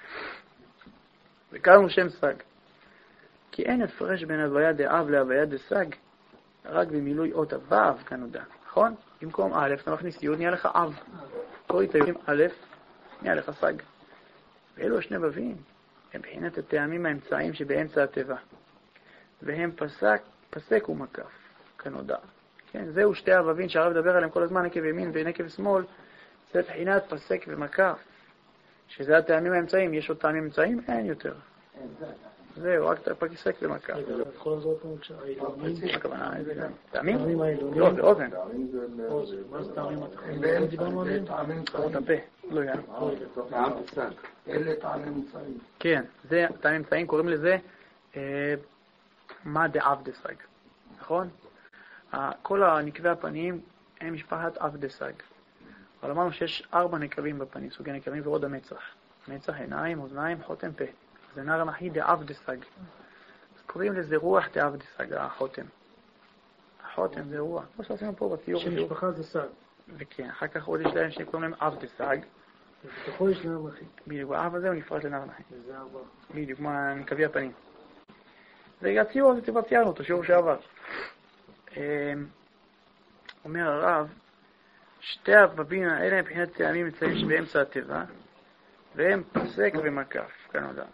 וכאן הוא שם סג. כי אין הפרש בין הוויה דאב להוויה דסג, רק במילוי אות הוו כנודע. נכון? במקום א', אתה מכניס יוד, נהיה לך אב. קוראים את היהודים א', נהיה לך סג. ואלו השני וווים. הם בחינת הטעמים האמצעיים שבאמצע הטבע. והם פסק ומקף, כנודע. כן, זהו שתי הוווים שהרב מדבר עליהם כל הזמן, נקב ימין ונקב שמאל. זה בחינת פסק ומקף. שזה הטעמים האמצעיים. יש עוד טעמים אמצעיים? אין יותר. זהו, רק פסק ומקף. בכל זאת הוא כשהעילונים... מה הכוונה? איזה גם? טעמים? טעמים העילונים? לא, זה אוזן. מה זה טעמים? לא דיברנו עליהם? טעמים עוד הפה. לא יענו. טעם פסק. אלה טעמים אמצעים. כן, זה טעמים אמצעים, קוראים לזה מה דאב דסג. נכון? כל הנקבי הפנים הם משפחת אב דסג. אבל אמרנו שיש 4 נקבים בפנים, סוגי נקבים ועוד המצח. מצח, עיניים, אוזניים, חותם, פה. זה נער מחי דאב דסג. אז קוראים לזה רוח דאב דסג, החותם. החותם זה אירוע. כמו שעשינו פה בציור. שם משפחה זה סג. וכן, אחר כך עוד יש להם שקוראים להם אב דסג. ובתוכו יש נער נחי. בדיוק, האב הזה הוא נפרט לנער נחי. וזה ארבע. בדיוק, מה נקבי הפנים. והציור הזה כבר ציירנו אותו, שיעור שעבר. אומר הרב, שתי הבבים האלה מבחינת טעמים מציינים שבאמצע הטבע, והם פסק ומקף, כאן הודעה.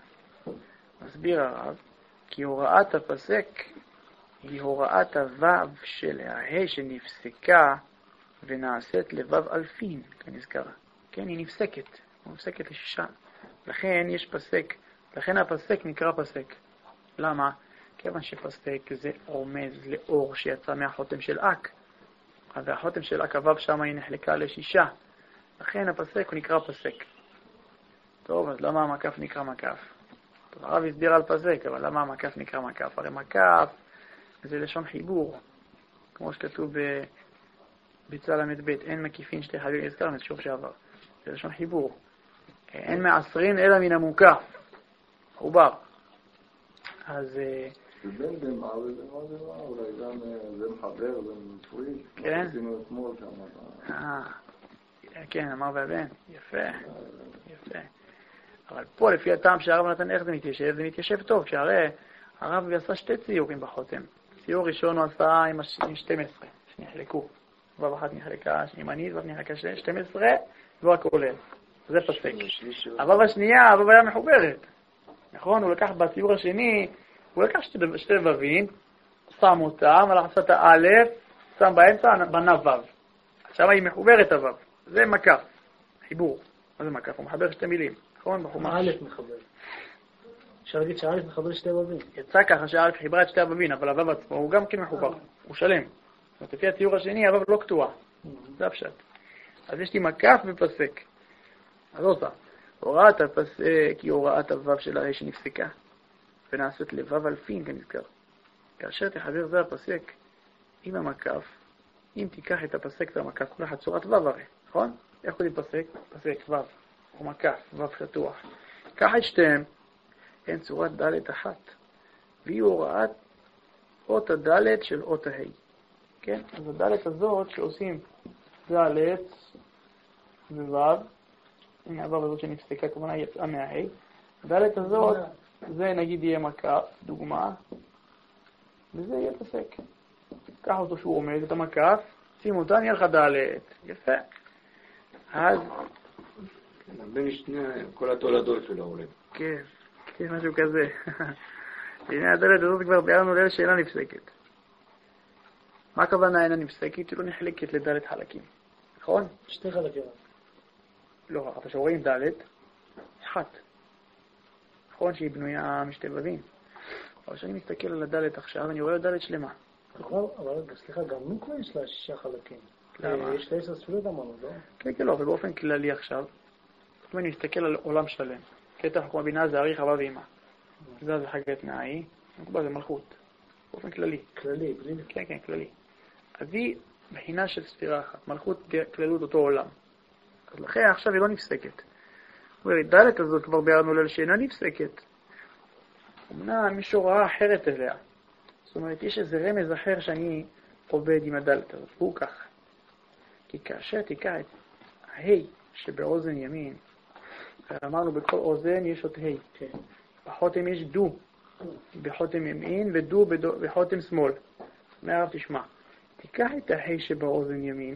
מסביר הרב, כי הוראת הפסק היא הוראת הוו של ההא שנפסקה ונעשית לבב אלפין, כנזכר. כן, היא נפסקת, היא נפסקת לשישה. לכן יש פסק, לכן הפסק נקרא פסק. למה? כיוון שפסק זה רומז לאור שיצא מהחותם של אק. והחותם של אק הוו שם היא נחלקה לשישה. לכן הפסק הוא נקרא פסק. טוב, אז למה המקף נקרא מקף? טוב, הרב הסביר על פסק, אבל למה המקף נקרא מקף? הרי מקף זה לשון חיבור. כמו שכתוב בצלע למד בית, אין מקיפין שתי חברים, הזכרנו את שוב שעבר. זה לשון חיבור. אין מעשרין אלא מן המוקף. חובר. אז... זה בין דמה ודמה דמה, אולי גם זה מחבר, זה מפריד. כן? עשינו אתמול שם. כן, אמר והבן. יפה. יפה. אבל פה, לפי הטעם שהרב נתן איך זה מתיישב, זה מתיישב טוב, שהרי הרב עשה שתי ציורים בחותם. ציור ראשון הוא עשה עם 12, שנחלקו. וו אחת נחלקה ימנית, וו נחלקה 12, וו הכולל. זה פסק. הוו השנייה, הוו היה מחוברת. נכון? הוא לקח בציור השני, הוא לקח שתי וווים, שם אותם, הלך עשה את האלף, שם באמצע, בנה וו. עכשיו היא מחוברת הוו. זה מקף. חיבור. מה זה מקף? הוא מחבר שתי מילים. נכון? בחומש. האלף מחבר. אפשר להגיד שהאלף מחבר שתי וווים. יצא ככה שהאלף חיברה את שתי הווים, אבל הוו עצמו הוא גם כן מחובר. הוא שלם. זאת אומרת, לפי הציור השני, הוו לא קטוע. זה הפשט. אז יש לי מקף ופסק. אז עוד פעם. הוראת הפסק היא הוראת הוו של הרי שנפסקה. ונעשית לבב אלפין, כנזכר. כאשר תחבר זה הפסק עם המקף, אם תיקח את הפסק והמקף, כל אחד צורת וו הרי. נכון? איך קוראים פסק? פסק וו. או מקף, וו שטוח. קח את שתיהם, הן צורת ד' אחת. והיא הוראת אות הד' של אות הה'. כן? אז הד' הזאת שעושים ד' ווו, הנה הוו הזאת שנפסקה, כמובן יצאה מהה'. הד' הזאת, זה נגיד יהיה מקף, דוגמה, וזה יהיה פסק. קח אותו שהוא עומד, את המקף, שים אותה, נהיה לך ד'. יפה. אז... בין שני כל התולדות שלו עולה. כן, כן, משהו כזה. הנה הדלת הזאת כבר ביארנו לאלה שאינה נפסקת. מה הכוונה אינה נפסקת? היא לא נחלקת לדלת חלקים. נכון? שתי חלקים. לא, אבל שרואים דלת, אחת. נכון שהיא בנויה משתי ובים. אבל כשאני מסתכל על הדלת עכשיו, אני רואה דלת שלמה. אבל סליחה, גם נוקווה יש לה 6 חלקים. למה? יש לה 10 ספירות אמרנו, לא? כן, כן, לא, אבל באופן כללי עכשיו, אם אני מסתכל על עולם שלם, קטע חוכמה בינה זה אריך אבא ואמא. זה חגת נאי, מקובל זה מלכות. באופן כללי. כללי, בלי... כן, כן, כללי. אז היא בחינה של ספירה אחת, מלכות כללות אותו עולם. אז לכן עכשיו היא לא נפסקת. דלת הזאת כבר ביארנו ליל שאינה נפסקת. אמנם מישהו ראה אחרת אליה. זאת אומרת, יש איזה רמז אחר שאני עובד עם הדלת הזאת, והוא כך. כי כאשר תיקח את ההי שבאוזן ימין, אמרנו בכל אוזן יש עוד ה', כן. בחותם יש דו, בחותם ימין ודו בחותם שמאל. מהרב תשמע, תיקח את הה' שבאוזן ימין,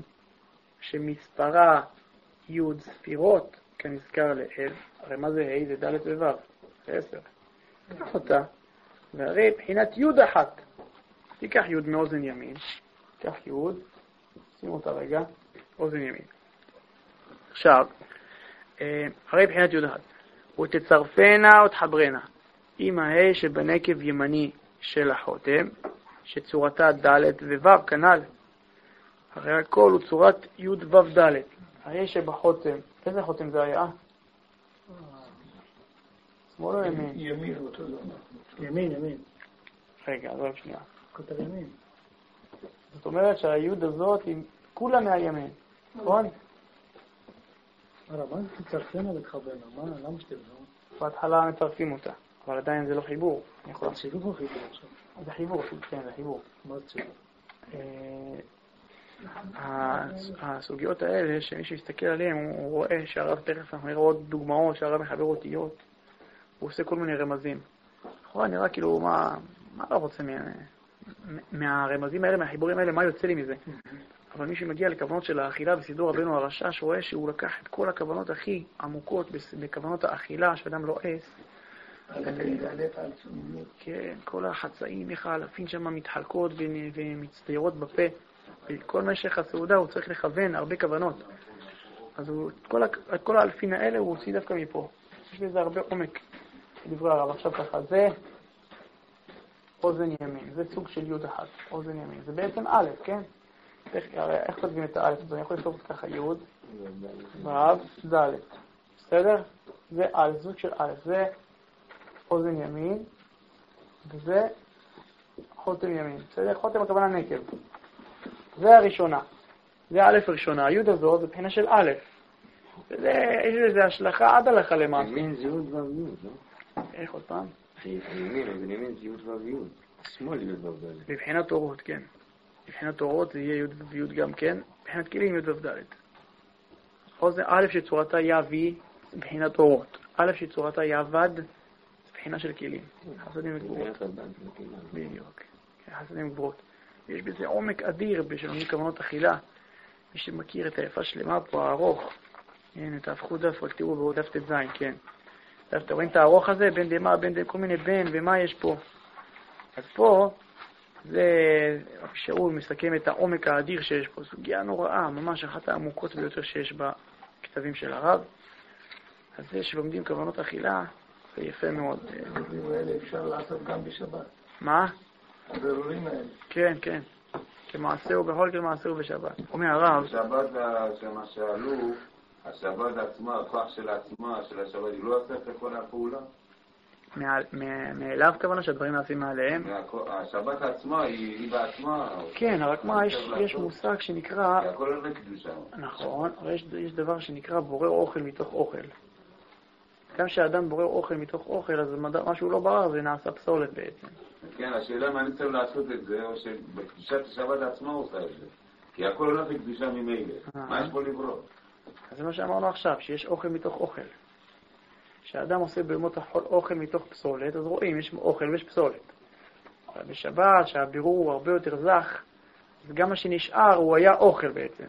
שמספרה י' ספירות, כנזכר לאל, הרי מה זה ה'? זה ד' וו', זה 10. תיקח אותה, והרי בחינת י' אחת, תיקח י' מאוזן ימין, תיקח י', שים אותה רגע, אוזן ימין. עכשיו, הרי בחינת י' אחת, ותצרפנה ותחברנה, עם הה' שבנקב ימני של החותם, שצורתה ד' וו' כנ"ל. הרי הכל הוא צורת י' ו' ד'. הה' שבחותם, איזה חותם זה היה? שמאל או ימין? ימין, אותו לא. ימין, ימין. רגע, אז רק שנייה. כותב ימין. זאת אומרת שהיוד הזאת היא כולה מהימין, נכון? מה תצרפנה ותחברנה? למה שתבנו? בהתחלה מצרפים אותה, אבל עדיין זה לא חיבור. צירוף או חיבור עכשיו? זה חיבור, כן, זה חיבור. מה זה צירוף? הסוגיות האלה, שמי שיסתכל עליהם, הוא רואה שהרב, תכף אנחנו נראה עוד דוגמאות שהרב מחבר אותיות, הוא עושה כל מיני רמזים. לכאורה נראה כאילו, מה לא רוצה מהרמזים האלה, מהחיבורים האלה, מה יוצא לי מזה? אבל מי שמגיע לכוונות של האכילה וסידור רבנו הרשש, רואה שהוא לקח את כל הכוונות הכי עמוקות בכוונות האכילה, שאדם לא עש. כן, כל החצאים, איך האלפים שם מתחלקות ומצטיירות בפה. וכל משך הסעודה הוא צריך לכוון הרבה כוונות. אז את כל האלפים האלה הוא הוציא דווקא מפה. יש בזה הרבה עומק. דברי הרב, עכשיו ככה, זה אוזן ימין, זה סוג של י' אחד, אוזן ימין. זה בעצם א', כן? איך כותבים את הא'? אני יכול לכתוב ככה י', ו', ד'. בסדר? זה א', סוג של א', זה אוזן ימין, וזה חותם ימין. בסדר? חותם הכוונה נקב. זה הראשונה. זה א' ראשונה. הי' הזו זה בחינה של א'. יש לזה השלכה עד הלכה למעשה. ימין זה י' ו' י', לא? איך עוד פעם? ימין זה י' ו' י'. שמאל י' ו' ד'. מבחינת אורות, כן. מבחינת אורות זה יהיה י' וי' גם כן. מבחינת כלים י' ו' ד'. זה א' שצורתה י' ו' מבחינת אורות. א' שצורתה י' ו' זה בחינה של כלים. חסדים וגבורות. בדיוק. חסדים וגבורות. יש בזה עומק אדיר בשלומי כוונות אכילה. מי שמכיר את היפה שלמה פה, הארוך. הנה, תהפכו דף, רק תראו בעוד דף ט"ז, כן. אתם רואים את הארוך הזה, בין דמה, בין כל מיני בין, ומה יש פה? אז פה, זה שאול מסכם את העומק האדיר שיש פה. סוגיה נוראה, ממש אחת העמוקות ביותר שיש בכתבים של הרב. אז זה שלומדים כוונות אכילה, זה יפה מאוד. הדברים האלה אפשר לעשות גם בשבת. מה? הבירורים האלה. כן, כן. כמעשהו בכל כמעשהו בשבת. אומר הרב. בשבת שמה שאלו, השבת עצמה, הכוח של עצמה, של השבת, היא לא עושה את כל הפעולה? מאליו כוונה שהדברים נעשים מעליהם? השבת עצמה היא בעצמה. כן, רק מה, יש מושג שנקרא... הכל לא בקדושה. נכון, אבל יש דבר שנקרא בורר אוכל מתוך אוכל. גם כשאדם בורר אוכל מתוך אוכל, אז מה שהוא לא ברר זה נעשה פסולת בעצם. כן, השאלה מה אני צריך לעשות את זה, או שבקדושת השבת עצמה עושה את זה. כי הכל הולך לקדושה ממילא. מה יש פה לברור? אז זה מה שאמרנו עכשיו, שיש אוכל מתוך אוכל. כשאדם עושה בימות החול אוכל מתוך פסולת, אז רואים, יש אוכל ויש פסולת. אבל בשבת, שהבירור הוא הרבה יותר זך, אז גם מה שנשאר הוא היה אוכל בעצם.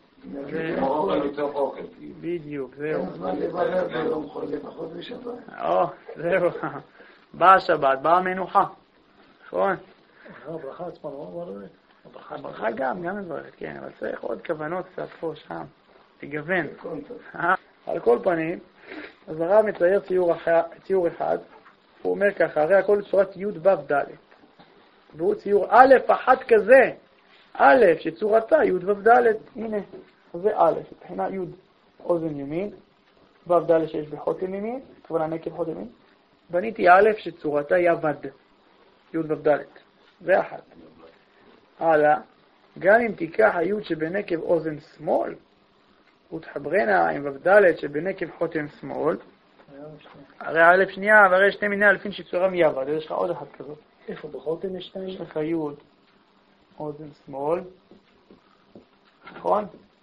אוכל מתוך אוכל. בדיוק, זהו. הזמן לברר ביום חול לפחות בשבת. זהו. באה השבת, באה המנוחה. נכון? הברכה עצמה לא מברכת. הברכה גם מברכת, כן, אבל צריך עוד כוונות קצת פה, שם. תגוון. על כל פנים, אז הרב מצייר ציור אחד, הוא אומר ככה, הרי הכל צורת י' ו' ד', והוא ציור א' אחת כזה, א' שצורתה י' ו' ד', הנה, זה א', מבחינה י' אוזן ימין, ו' ד' שיש בחותם ימין, כוונה נקב חותם ימין, בניתי א' שצורתה י' ו' י' ו' ד', זה אחת. הלאה, גם אם תיקח הי' שבנקב אוזן שמאל, ותחברנה עם ו' שבנקב חותם שמאל, הרי א' שנייה, והרי שני מיני אלפין שצורה מיווד, יש לך עוד אחד כזאת. איפה בחותם יש שתיים? יש לך י' אוזן שמאל, נכון?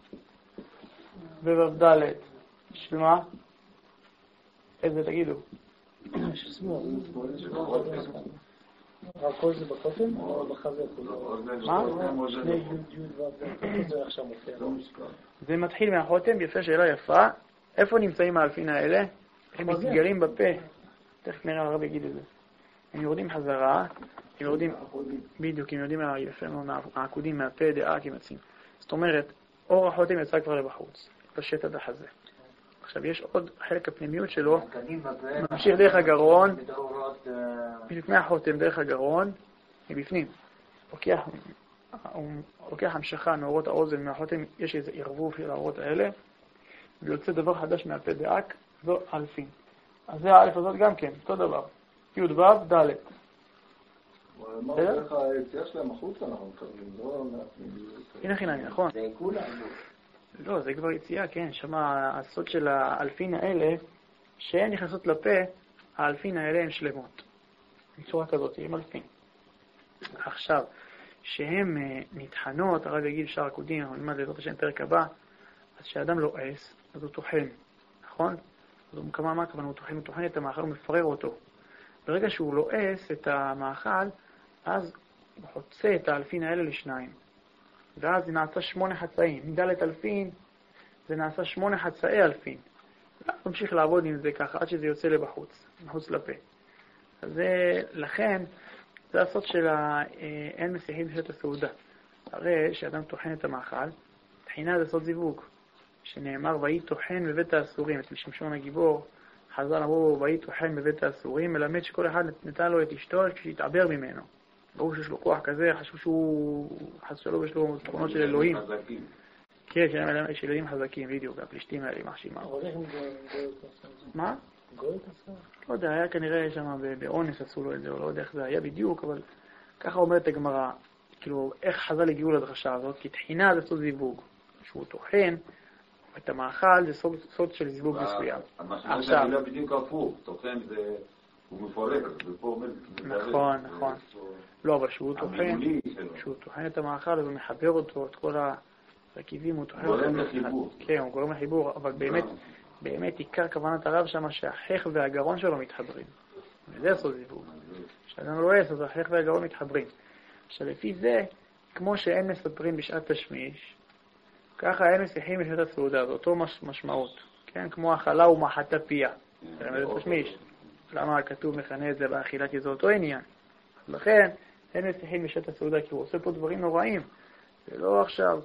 וו' ד' שמה? איזה תגידו? שמאל. הכל זה בחותם או בחזה כולו? מה? שני י' ו' זה עכשיו מופיע. זה מתחיל מהחותם, יפה, שאלה יפה. איפה נמצאים האלפין האלה? הם מתגלים בפה. תכף נראה הרב יגיד את זה. הם יורדים חזרה, הם יורדים, בדיוק, הם יורדים יפה מאוד, העקודים מהפה, דעה כמצים. זאת אומרת, אור החותם יצא כבר לבחוץ, פשט עד החזה. עכשיו יש עוד חלק הפנימיות שלו, ממשיך דרך הגרון, לפני החותם דרך הגרון, מבפנים. לוקח המשכה מאורות האוזן, מהחותם יש איזה ערבוב של האורות האלה, ויוצא דבר חדש מהפה דאק, זו אלפין. אז זה האלף הזאת גם כן, אותו דבר. י' ו' ד'. מה דרך היציאה שלהם החוצה אנחנו מקבלים, לא הנה חינני, נכון. זה כולה. לא, זה כבר יציאה, כן. שם הסוד של האלפין האלה, שהן נכנסות לפה, האלפין האלה הן שלמות. בצורה כזאת, עם אלפין. עכשיו, שהן נטחנות, הרב יגיד שער הקודים, אנחנו נלמד לעזרת השם פרק הבא, אז כשאדם לועס, אז הוא טוחן, נכון? אז הוא כמה הכוונה, הוא טוחן את המאכל, הוא מפרר אותו. ברגע שהוא לועס את המאכל, אז הוא חוצה את האלפין האלה לשניים. ואז זה נעשה 8 חצאים. מדלת אלפין, זה נעשה 8 חצאי אלפין. נמשיך לעבוד עם זה ככה, עד שזה יוצא לבחוץ, מחוץ לפה. אז לכן, זה הסוד של אין מסיחים בשעת הסעודה. הרי שאדם טוחן את המאכל, תחינה זה סוד זיווג, שנאמר, ויהי טוחן בבית האסורים. את שמשון הגיבור, חז"ל אמרו, ויהי טוחן בבית האסורים, מלמד שכל אחד נתן לו את אשתו כשהתעבר ממנו. ברור שיש לו כוח כזה, חשבו חס שלו יש לו תכונות של אלוהים. כן, יש ילדים חזקים, בדיוק, הפלישתים האלה, מה שימה. מה? לא יודע, היה כנראה שם באונס עשו לו את זה, או לא יודע איך זה היה בדיוק, אבל ככה אומרת הגמרא, כאילו, איך חז"ל הגיעו לדרשה הזאת, כי תחינה זה סוד זיווג, שהוא טוחן, את המאכל זה סוד של זיווג מסוים. המשמעות של המילה בדיוק הפוך, טוחן זה, הוא מפורק, ופה עומד... נכון, נכון. לא, אבל שהוא טוחן את המאכל, אז הוא מחבר אותו, את כל הרכיבים, הוא טוחן... גורם לחיבור. כן, הוא גורם לחיבור, אבל באמת עיקר כוונת הרב שם שהחך והגרון שלו מתחברים. וזה סוד זיווג. כשאדם לא עש, אז החך והגרון מתחברים. עכשיו, לפי זה, כמו שאין מספרים בשעת תשמיש, ככה אין מסיחים בשעת הסעודה, זה אותו משמעות. כן, כמו אכלה ומחתה פיה. זה תשמיש. למה כתוב מכנה את זה באכילה, כי זה אותו עניין. לכן, אין מסיחים בשעת הסעודה, כי הוא עושה פה דברים נוראים. זה לא עכשיו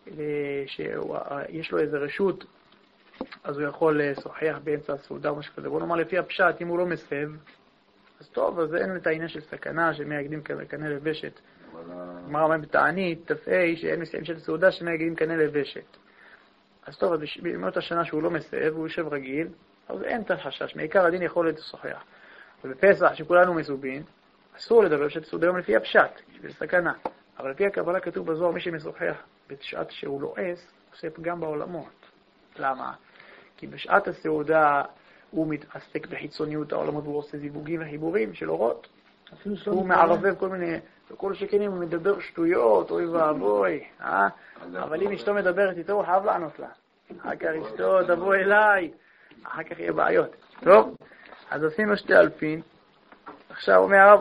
שיש לו איזה רשות, אז הוא יכול לשוחח באמצע הסעודה או משהו כזה. בוא נאמר לפי הפשט, אם הוא לא מסב, אז טוב, אז אין את העניין של סכנה, שמי יקדים קנה לבשת. גמרא אומרת בתענית, תפעי, שאין מסיחים של סעודה, שמי יקדים קנה לבשת. אז טוב, אז במאות השנה שהוא לא מסב, הוא יושב רגיל, אז אין את החשש, מעיקר הדין יכול לשוחח. ובפסח, שכולנו מסובין, אסור לדבר בשעת הסעודה יום לפי הפשט, בשביל סכנה. אבל לפי הקבלה כתוב בזוהר, מי שמשוחח בשעת שהוא לועס, עושה פגם בעולמות. למה? כי בשעת הסעודה הוא מתעסק בחיצוניות העולמות, והוא עושה זיווגים וחיבורים של אורות. הוא מערבב כל מיני, וכל שכנים הוא מדבר שטויות, אוי ואבוי, אבל אם אשתו מדברת איתו, הוא חייב לענות לה. אחר כך אשתו, תבוא אליי, אחר כך יהיה בעיות. טוב, אז עשינו 2 אלפין. עכשיו אומר הרב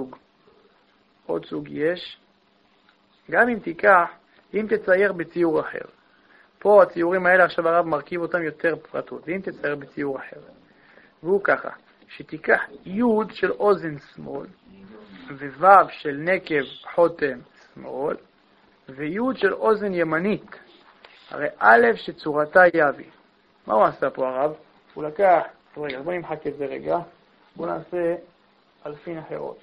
עוד סוג יש, גם אם תיקח, אם תצייר בציור אחר. פה הציורים האלה עכשיו הרב מרכיב אותם יותר פרטות, ואם תצייר בציור אחר. והוא ככה, שתיקח י' של אוזן שמאל, וו' של נקב חותם שמאל, וי' של אוזן ימנית. הרי א' שצורתה יבי. מה הוא עשה פה הרב? הוא לקח, רגע, בוא נמחק את זה רגע, בוא נעשה אלפין אחרות.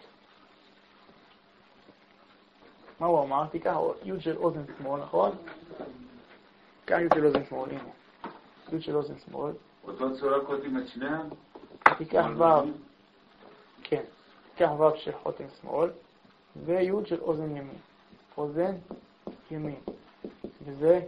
מה הוא אמר? תיקח י' של אוזן שמאל, נכון? תיקח י' של אוזן שמאל, הנה. י' של אוזן שמאל. אותו צורה קוטים את שניהם? תיקח ו', כן, תיקח ו' של חותם שמאל, וי' של אוזן ימין. אוזן ימין. וזה,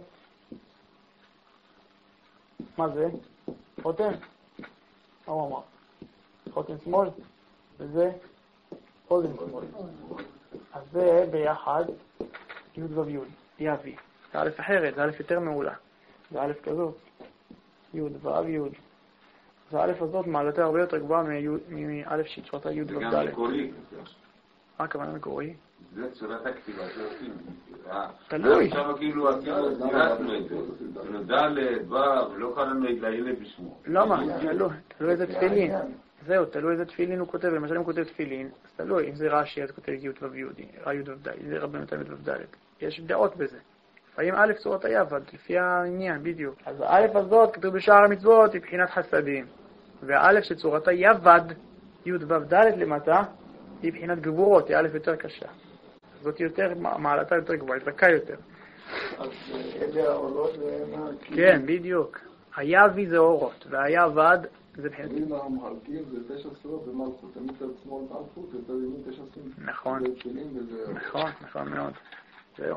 מה זה? חותם? מה הוא אמר? חותם שמאל, וזה אוזן שמאל. אז זה ביחד י' וי', יבי. זה א' אחרת, זה א' יותר מעולה. זה א' כזאת, י' ו' י'. אז הא' הזאת מעלתה הרבה יותר גבוהה מא' שצורתה י' ו' ד'. זה גם מקורי. מה הכוונה מקורי? זה צורת הכתיבה שעושים. תלוי. עכשיו כאילו גירשנו את זה. ד' ו' לא קראנו את לילד בשמו. למה? תלוי איזה תפילין. זהו, תלוי איזה תפילין הוא כותב. למשל אם הוא כותב תפילין, אז תלוי. אם זה רש"י אז כותב י' ו' י', י' ו' ד'. אם זה רבנו תם י' ו' ד'. יש דעות בזה. לפעמים א' צורת היווד, לפי העניין, בדיוק. אז הא' הזאת כתוב בשער המצוות מבחינת חסדים. והא' שצורתה יווד, י' ו' ד' למטה, היא מבחינת גבורות, היא א' יותר קשה. זאת יותר, מעלתה יותר גבוהה, היא דקה יותר. אז אלה האורות כן, בדיוק. היווי זה אורות, והיווד זה מבחינת... אם המחלקים זה 9 ספירות במלכות, תמיד צד שמאל מלכות, וצד ימין 9 ספירות. נכון. נכון מאוד. זהו.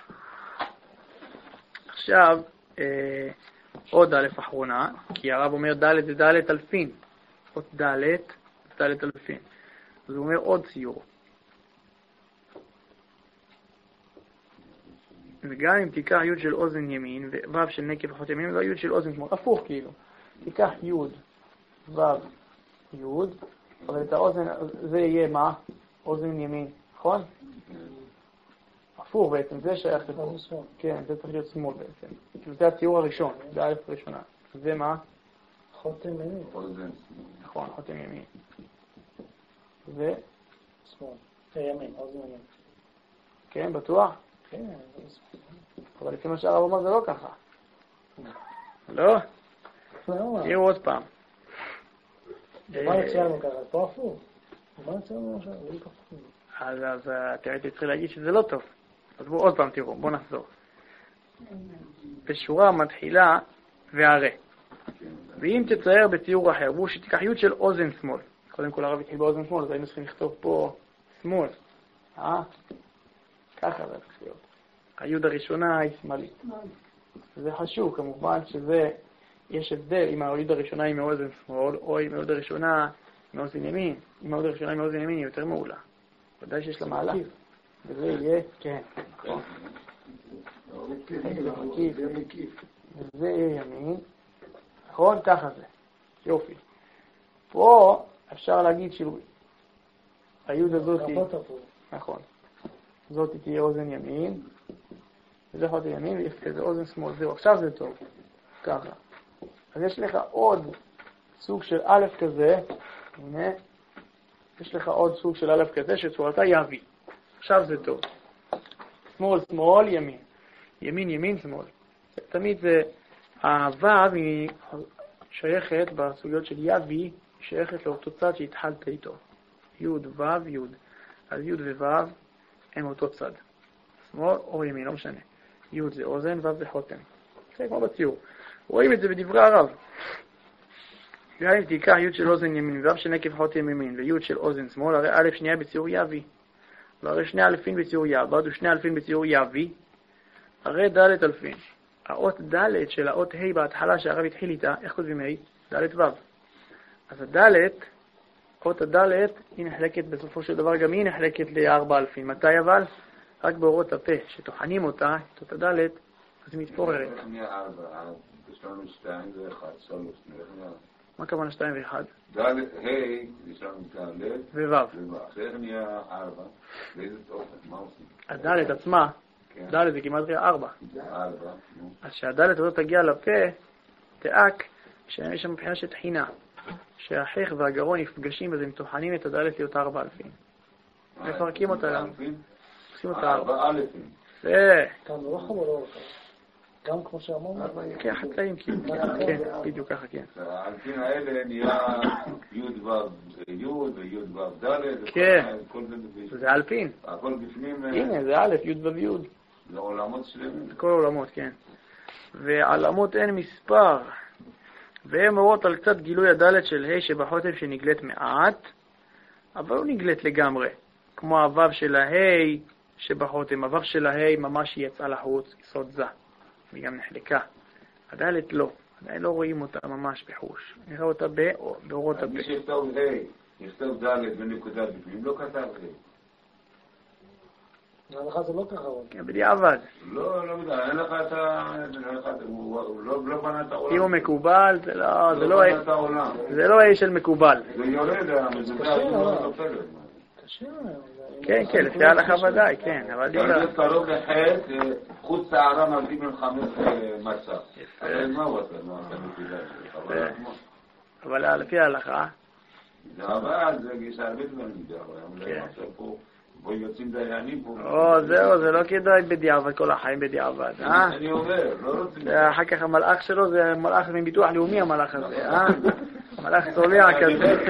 עכשיו, עוד ד' אחרונה, כי הרב אומר ד' זה ד' אלפין. עוד ד' אלפין. אז הוא אומר עוד ציור. וגם אם תיקח י' של אוזן ימין וו' של נקב וחוט ימין, זה י' של אוזן שמאל, הפוך כאילו. תיקח י' ו' י', אבל את האוזן, זה יהיה מה? אוזן ימין, נכון? הפוך בעצם, זה שייך לפה. כן, זה צריך להיות שמאל בעצם. זה הציור הראשון, זה א' הראשונה. זה מה? חותם ימין. נכון, חותם ימין. זה? שמאל. ימין, אוזן ימין. כן, בטוח? כן. אבל לפי מה שהרב אומר זה לא ככה. לא? תראו עוד פעם. מה יצאנו ככה? פה הפוך. מה יצאנו עכשיו? זה ככה. אז הייתי צריך להגיד שזה לא טוב. אז בואו עוד פעם תראו, בואו נחזור. בשורה מתחילה והרי. ואם תצייר בציור אחר, בואו שתיקח י' של אוזן שמאל. קודם כל הרב התחיל באוזן שמאל, אז היינו צריכים לכתוב פה שמאל. ככה זה צריך להיות. הי' הראשונה היא שמאלית. זה חשוב, כמובן שזה, יש הבדל אם הי' הראשונה היא מאוזן שמאל, או אם הי' הראשונה מאוזן ימין. אם הי' הראשונה היא מאוזן ימין היא יותר מעולה. ודאי שיש לה מעלה. וזה יהיה, כן. וזה יהיה ימין. נכון? ככה זה. יופי. פה אפשר להגיד שילוי. הי' הזאת היא... נכון. זאת תהיה אוזן ימין. וזה חוט ימין, ויש כזה אוזן שמאל. זהו, עכשיו זה טוב. ככה. אז יש לך עוד סוג של א' כזה. הנה. יש לך עוד סוג של א' כזה שצורתה יביא. עכשיו זה טוב. שמאל, שמאל, ימין. ימין, ימין, שמאל. תמיד זה... הו' היא שייכת בסוגיות של יביא, היא שייכת לאותו צד שהתחלת איתו. י' ו' י'. אז י' וו' הם אותו צד. שמאל או ימין, לא משנה. י' זה אוזן, ו' זה חותם. זה כמו בציור. רואים את זה בדברי הרב. גם אם תיקח י' של אוזן ימין, ו' של נקב חותם ימין, וי' של אוזן שמאל, הרי א' שנייה בציור יביא. והרי שני אלפין בציור יבד, ושני אלפין בציור יביא, הרי ד' אלפין. האות ד' של האות ה' בהתחלה שהרב התחיל איתה, איך כותבים ה'? ד' ו'. אז הד', אות הד' היא נחלקת בסופו של דבר, גם היא נחלקת ל4 אלפין. מתי אבל? רק באורות הפה, שטוחנים אותה, את אות הד', אז היא מתפוררת. יש לנו 2 ו-1, 3, מה כמובן 2 ו-1? ד' ה' יש לנו ד' וו'. איך נהיה 4? באיזה תוכן? מה עושים? הד' עצמה, ד' זה כמעט 4. 4. אז שהד' הזאת תגיע לפה, תאק, שיש שם מבחינה של תחינה. שהחך והגרון נפגשים וזה מתוחנים את הד' להיות 4 אלפין. מפרקים אותה גם. עושים אותה 4 אלפין. זה. כאן לא חמור לא אותה. גם כמו שאמרנו? כן, חקלאים כאילו. כן, בדיוק ככה, כן. האלפין האלה נהיה י' ו' י' וי' ו' ד'. כן, זה אלפין. הכל בפנים. הנה, זה א', י' ו' י'. זה עולמות שלמים. זה כל עולמות, כן. ועלמות אין מספר. והם מורות על קצת גילוי הד' של ה' שבחוטם שנגלית מעט, אבל לא נגלית לגמרי. כמו הו' של הה' שבחוטם. הו' של הה' ממש יצאה לחוץ, יסוד זה. והיא גם נחלקה. הד' לא. עדיין לא רואים אותה ממש בחוש. נראה אותה באורות הפה. מי שכתוב ה', יכתוב ד' ונקודה בפנים, לא כתב ה'. לך זה לא ככה עוד. כן, בדיעבד. לא יודע, אין לך את ה... הוא לא בנה את העולם. אם הוא מקובל, זה לא... בנה את העולם. זה לא של מקובל. זה יורד, המזוכה הוא לא סופרת. קשה. כן, כן, לפי ההלכה ודאי, כן. אבל זה קרוב לחטא, חוץ שערה מביא מן 5 מסע. אז מה הוא עשה? אבל לפי ההלכה... זה אבל, יש הרבה דברים בדיעבד. בואי יוצאים דיינים פה. זהו, זה לא כדאי בדיעבד, כל החיים בדיעבד, אני אומר, לא רוצים. אחר כך המלאך שלו זה מלאך מביטוח לאומי, המלאך הזה, מלאך צולע כזה.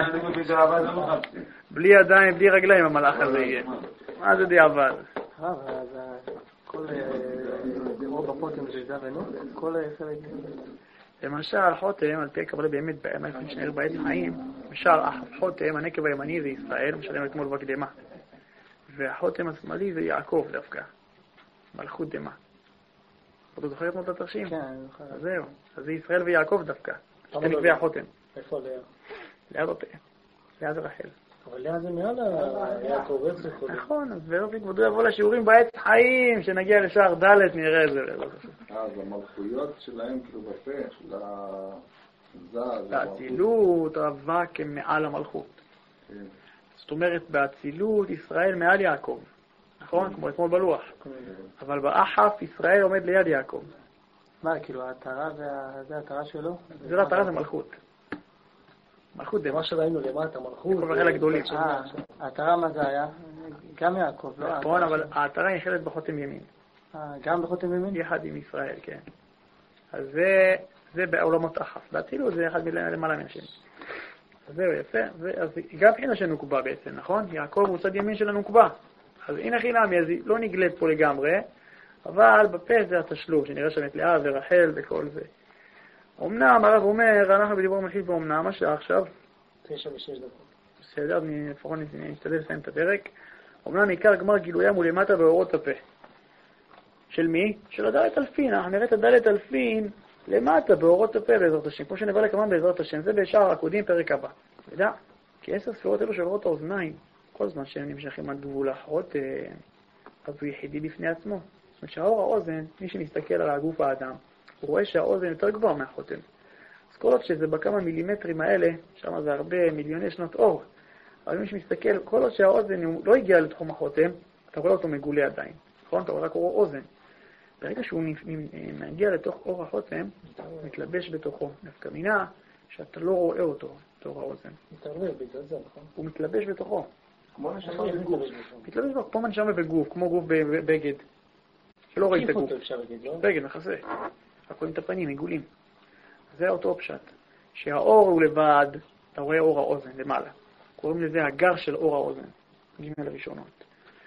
בלי ידיים, בלי רגליים המלאך הזה יהיה. מה זה דיעבד? כל רוב החותם זה זה ונו, כל חלק... למשל, חותם, על פי הקבלה באמת, באמת שנראה בעת חיים, למשל, חותם, הנקב הימני זה ישראל, משלם אתמול בקדמה. והחותם השמאלי זה יעקב דווקא, מלכות דמה. אתה זוכר את מות התרשים? כן, אני זוכר. אז זהו, אז זה ישראל ויעקב דווקא. שתי נקבי החותם. איפה ליד? ליד הפה, ליד רחל. אבל ליד זה מעל יעקב, איך זה יכול? נכון, אז באופן כבודו יבוא לשיעורים בעץ חיים, שנגיע לשער ד' נראה את זה. אז המלכויות שלהם כאילו בפה, של הזז. באצילות, האבק הם מעל המלכות. זאת אומרת, באצילות ישראל מעל יעקב. נכון? כמו אתמול בלוח. אבל באחף ישראל עומד ליד יעקב. מה, כאילו, ההתרה זה ההתרה שלו? זה לא ההתרה, זה מלכות. מלכות זה מה שראינו למטה, מלכות. כל החלק גדולים. ההתרה מה זה היה? גם יעקב, לא? נכון, אבל ההתרה נכלת בחותם ימין. גם בחותם ימין? יחד עם ישראל, כן. אז זה בעולמות אחף. באצילות זה אחד למעלה מהשני. אז זהו, יפה. אז גם בחינה של נוקבה בעצם, נכון? יעקב הוא צד ימין של הנוקבה. אז הנה חינם, לא נגלית פה לגמרי, אבל בפה זה התשלום, שנראה שם את לאה ורחל וכל זה. אמנם, הרב אומר, אנחנו בדיבור מחיל באמנם, מה שעכשיו? 9 ו6 דקות. בסדר, לפחות נשתדל לסיים את הפרק. אמנם עיקר גמר גילוים הוא למטה באורות הפה. של מי? של הדלת אלפין. אנחנו נראה את הדלת אלפין למטה באורות הפה בעזרת השם. כמו שנבוא לכמובן בעזרת השם. זה בשער הקודים פרק הבא. ידע, כי 10 ספירות אלו שעברות האוזניים, כל זמן שהם נמשכים עד גבול האחרות, אז הוא יחידי בפני עצמו. זאת אומרת שהאור האוזן, מי שמסתכל על הגוף האדם, הוא רואה שהאוזן יותר גבוה מהחותם. אז כל עוד שזה בכמה מילימטרים האלה, שם זה הרבה מיליוני שנות אור. אבל מי שמסתכל, כל עוד שהאוזן לא הגיע לתחום החותם, אתה רואה אותו מגולה עדיין. נכון? אתה רואה רק אור אוזן. ברגע שהוא מגיע לתוך אור החותם, מתלבש בתוכו. דווקא מינה שאתה לא רואה אותו, את אור האוזן. מתערבב בגלל זה, נכון? הוא מתלבש בתוכו. כמו נשמה בגוף. מתלבש בתוכו, כמו נשמה בגוף, כמו גוף בבגד. שלא רואים את הגוף. בגד, מחסה. רק רואים את הפנים, עיגולים. זה אותו פשט. שהאור הוא לבד, אתה רואה אור האוזן למעלה. קוראים לזה הגר של אור האוזן. ג' הראשונות.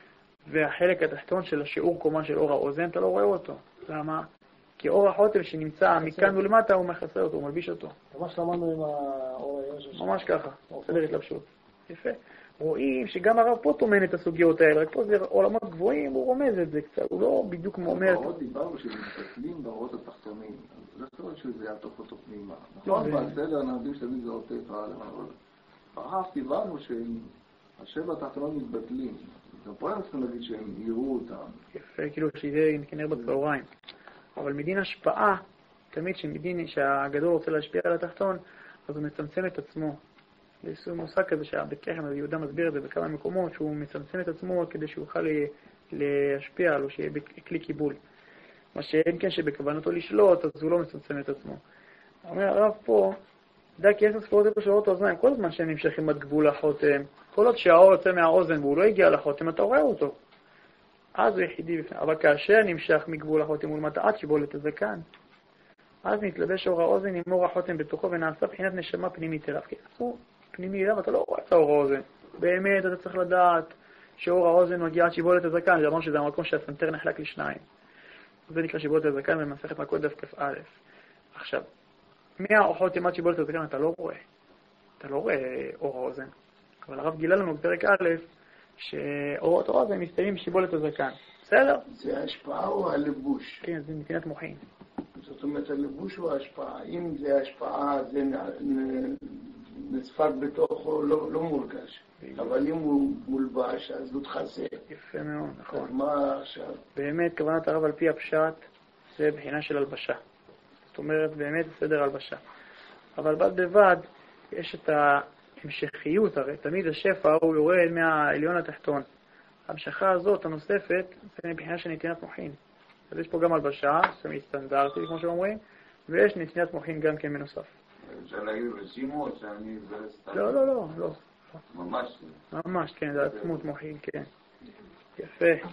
והחלק התחתון של השיעור קומה של אור האוזן, אתה לא רואה אותו. למה? כי אור החותם שנמצא מכאן ולמטה, הוא מחסה אותו, הוא מלביש אותו. ממש למדנו עם האור היושר. ממש ככה, סדר התלבשות. יפה. רואים שגם הרב פה תומן את הסוגיות האלה, רק פה זה עולמות גבוהים, הוא רומז את זה קצת, הוא לא בדיוק אומר... בעוד דיברנו שמסתכלים באורות התחתונים, אז זה לא שזה יעטוף אותו פנימה. נכון, בסדר, אנחנו יודעים שתמיד זה עוטף העולם, אבל באף דיברנו שהשבע התחתונות מתבטלים. גם פה אנחנו צריכים להגיד שהם יראו אותם. יפה, כאילו שזה כנראה בצהריים. אבל מדין השפעה, תמיד שמדין שהגדול רוצה להשפיע על התחתון, אז הוא מצמצם את עצמו. יש מושג כזה שהבית לחם, יהודה מסביר את זה בכמה מקומות, שהוא מצמצם את עצמו כדי שהוא יוכל להשפיע עליו, שיהיה כלי קיבול. מה שאין כן שבכוונתו לשלוט, אז הוא לא מצמצם את עצמו. אומר הרב פה, דע כי 10 ספירות אלו שעורות האוזניים, כל זמן שהם נמשכים עד גבול החותם, כל עוד שהאור יוצא מהאוזן והוא לא הגיע לחותם, אתה רואה אותו. אז הוא יחידי בפני. אבל כאשר נמשך מגבול החותם ולמטה עד שיבולת הזקן, אז נתלבש אור האוזן עם אור החותם בתוכו ונעשה בחינת נשמה פנימית אליו. כי הוא פנימי אליו, אתה לא רואה את אור האוזן. באמת אתה צריך לדעת שאור האוזן מגיע עד שיבולת הזקן, זה אמר שזה המקום שהסנטר נחלק לשניים. זה נקרא שיבולת הזקן במסכת מכות דף כ"א. עכשיו, מהחותם עד שיבולת הזקן אתה לא רואה. אתה לא רואה אור האוזן. אבל הרב גילה לנו בפרק א' שאורות האוזן מסתיימים בשיבולת הזקן. בסדר? זה ההשפעה או הלבוש? כן, זה נתינת מוחין. זאת אומרת, הלבוש הוא ההשפעה. אם זה ההשפעה, זה נצפת בתוכו, לא מורגש. אבל אם הוא מולבש, אז הוא תחסה. יפה מאוד, נכון. אז מה עכשיו? באמת, כוונת הרב על פי הפשט, זה בחינה של הלבשה. זאת אומרת, באמת סדר הלבשה. אבל בד בבד, יש את ההמשכיות, הרי תמיד השפע הוא יורד מהעליון לתחתון. ההמשכה הזאת, הנוספת, זה מבחינה של נתינת מוחין. אז יש פה גם הלבשה, סמי סטנדרטי, כמו שאומרים, ויש נתינת מוחין גם כן מנוסף. אפשר להגיד רשימו, שאני זה סתם... לא. ממש. ממש, כן, זה עצמות מוחין, כן. יפה.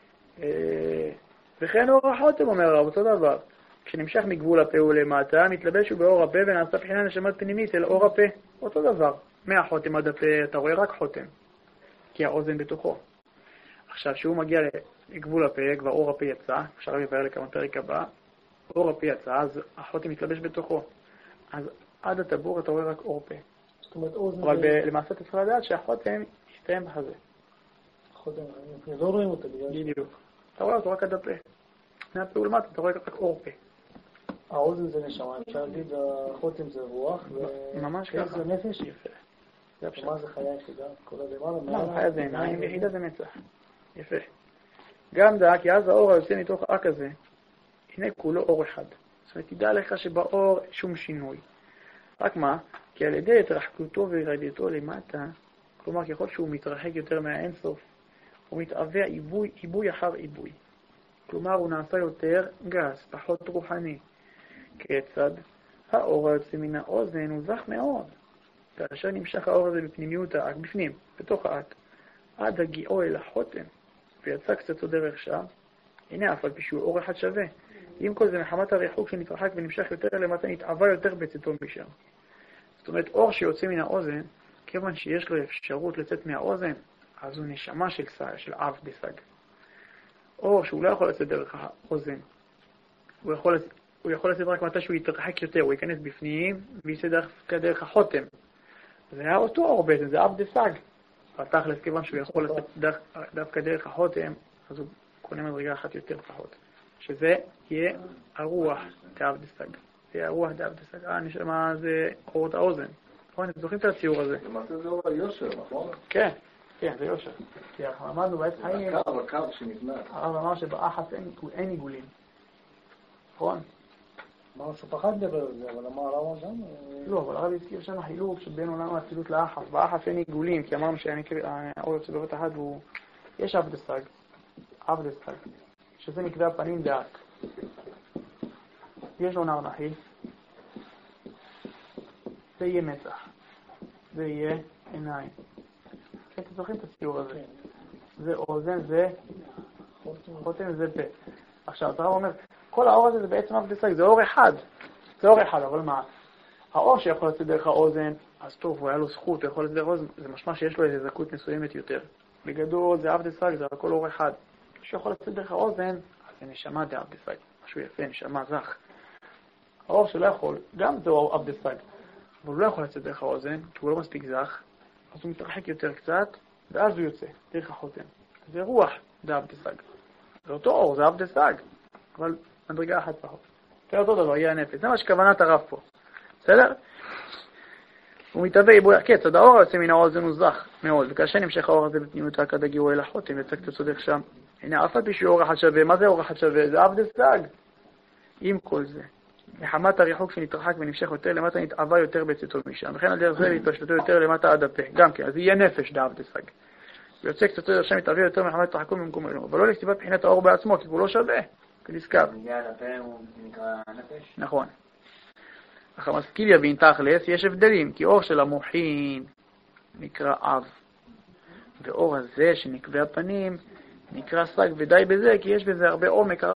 וכן אור החותם, אומר הרב, אותו דבר. כשנמשך מגבול הפה ולמטה, מתלבש הוא באור הפה ונעשה בחינה נשמת פנימית אל אור הפה. אותו דבר. מהחותם עד הפה, אתה רואה רק חותם. כי האוזן בתוכו. עכשיו, כשהוא מגיע לגבול הפה, כבר אור הפה יצא, אפשר לבאר לכמה פרק הבא, אור הפה יצא, אז החותם מתלבש בתוכו. אז עד הטבור אתה רואה רק אור פה. זאת אומרת, אוזן... אבל למעשה אתה צריך לדעת שהחותם יסתיים בחזה. חותם, לא רואים אותו בגלל... בדיוק. אתה רואה אותו רק עד הפה. מהפה ולמטה אתה רואה רק אור פה. האוזן זה נשמה, אפשר להגיד, החותם זה רוח, ממש ככה. זה נפש. יפה. זה הפשט. מה זה חיה יחידה? כל הדבר? לא, חיה זה עיניים, יחידה זה מצח. יפה. גם דעה, כי אז האור היוצא מתוך האק הזה, הנה כולו אור אחד. זאת אומרת, תדע לך שבאור שום שינוי. רק מה? כי על ידי התרחקותו וירדתו למטה, כלומר, ככל שהוא מתרחק יותר מהאינסוף, הוא מתעווה עיבוי אחר עיבוי. כלומר, הוא נעשה יותר גס, פחות רוחני. כיצד? האור היוצא מן האוזן הוא זך מאוד. כאשר נמשך האור הזה בפנימיות האק, בפנים, בתוך האק, עד הגיעו אל החותם, ויצא קצת דרך שם, הנה אף על פי שהוא אור אחד שווה. עם כל זה מחמת הריחוק שנתרחק ונמשך יותר למטה, נתעווה יותר בצאתו משם. זאת אומרת, אור שיוצא מן האוזן, כיוון שיש לו אפשרות לצאת מהאוזן, אז הוא נשמה של אב דסג. אור שהוא לא יכול לצאת דרך האוזן. הוא יכול לצאת רק מתי שהוא יתרחק יותר, הוא ייכנס בפנים ויצא דרך החותם. זה היה אותו אור בעצם, זה אב דסג. התכלס, כיוון שהוא יכול לצאת דווקא דרך החותם, אז הוא קונה מדרגה אחת יותר פחות. שזה יהיה הרוח דאב דסג. זה יהיה הרוח דאב דסג. נשמה זה אורות האוזן. נכון, אתם זוכרים את הציור הזה? למעשה זה אור היושר, נכון? כן, כן, זה יושר. כי אנחנו למדנו בעת חיים... הקו שנכנס. הרב אמר שבאחס אין עיגולים. נכון? אמר שהוא פחד לדבר על זה, אבל אמר הרב גם... לא, אבל הרב הזכיר שם החילוק שבין עולם האצילות לאחס. באחס אין עיגולים, כי אמרנו שהאור יוצא בבת אחת והוא... יש אב דסג. אב דסג. שזה נקרא פנים דאק. יש לו נר נחי. זה יהיה מצח. זה יהיה עיניים. אתם זוכרים את הציור הזה. זה אוזן, זה חותם, זה פה. עכשיו, הרב אומר, כל האור הזה זה בעצם אב דסג, זה אור אחד. זה אור אחד, אבל מה? האור שיכול לצאת דרך האוזן, אז טוב, הוא היה לו זכות, הוא יכול לצאת דרך האוזן, זה משמע שיש לו איזו זכות מסוימת יותר. בגדול, זה אב דסג, זה הכל אור אחד. שיכול לצאת דרך האוזן, אז זה נשמה דאב דסג. משהו יפה, נשמה זך. האור שלא יכול, גם זה אב דסג. אבל הוא לא יכול לצאת דרך האוזן, כי הוא לא מספיק זך, אז הוא מתרחק יותר קצת, ואז הוא יוצא, דרך החותם. זה רוח דאב דסג. זה אותו אור, זה אב דסג, אבל מדרגה אחת פחות. זה אותו דבר, יהיה הנפש. זה מה שכוונת הרב פה. בסדר? הוא מתהווה עיבוי הקץ, האור היוצא מן האוזן הוא זך מאוד, וכאשר נמשך האור הזה בפנימיות עד הגיעו אל החותם, יצא קצת צודק שם. הנה, אף על פי שהוא אור אחד שווה. מה זה אור אחד שווה? זה אב דסג. עם כל זה. מחמת הריחוק שנתרחק ונמשך יותר למטה, נתעווה יותר בצאתו משם. וכן על דרך זה להתפשטותו יותר למטה עד הפה. גם כן, אז יהיה נפש דאב דסג. ויוצא קצת יותר שם מתעווה יותר מחמת התרחקות במקום אלו. אבל לא לכתיבת בחינת האור בעצמו, כי הוא לא שווה. כדסקב. מגיע עד הפה הוא נקרא נפש? נכון. אך המשכיל יבין תכלס, יש הבדלים, כי אור של המוחין נקרא אב. ואור הזה שנקבע פנים נקרא סג, ודי בזה, כי יש בזה הרבה עומק,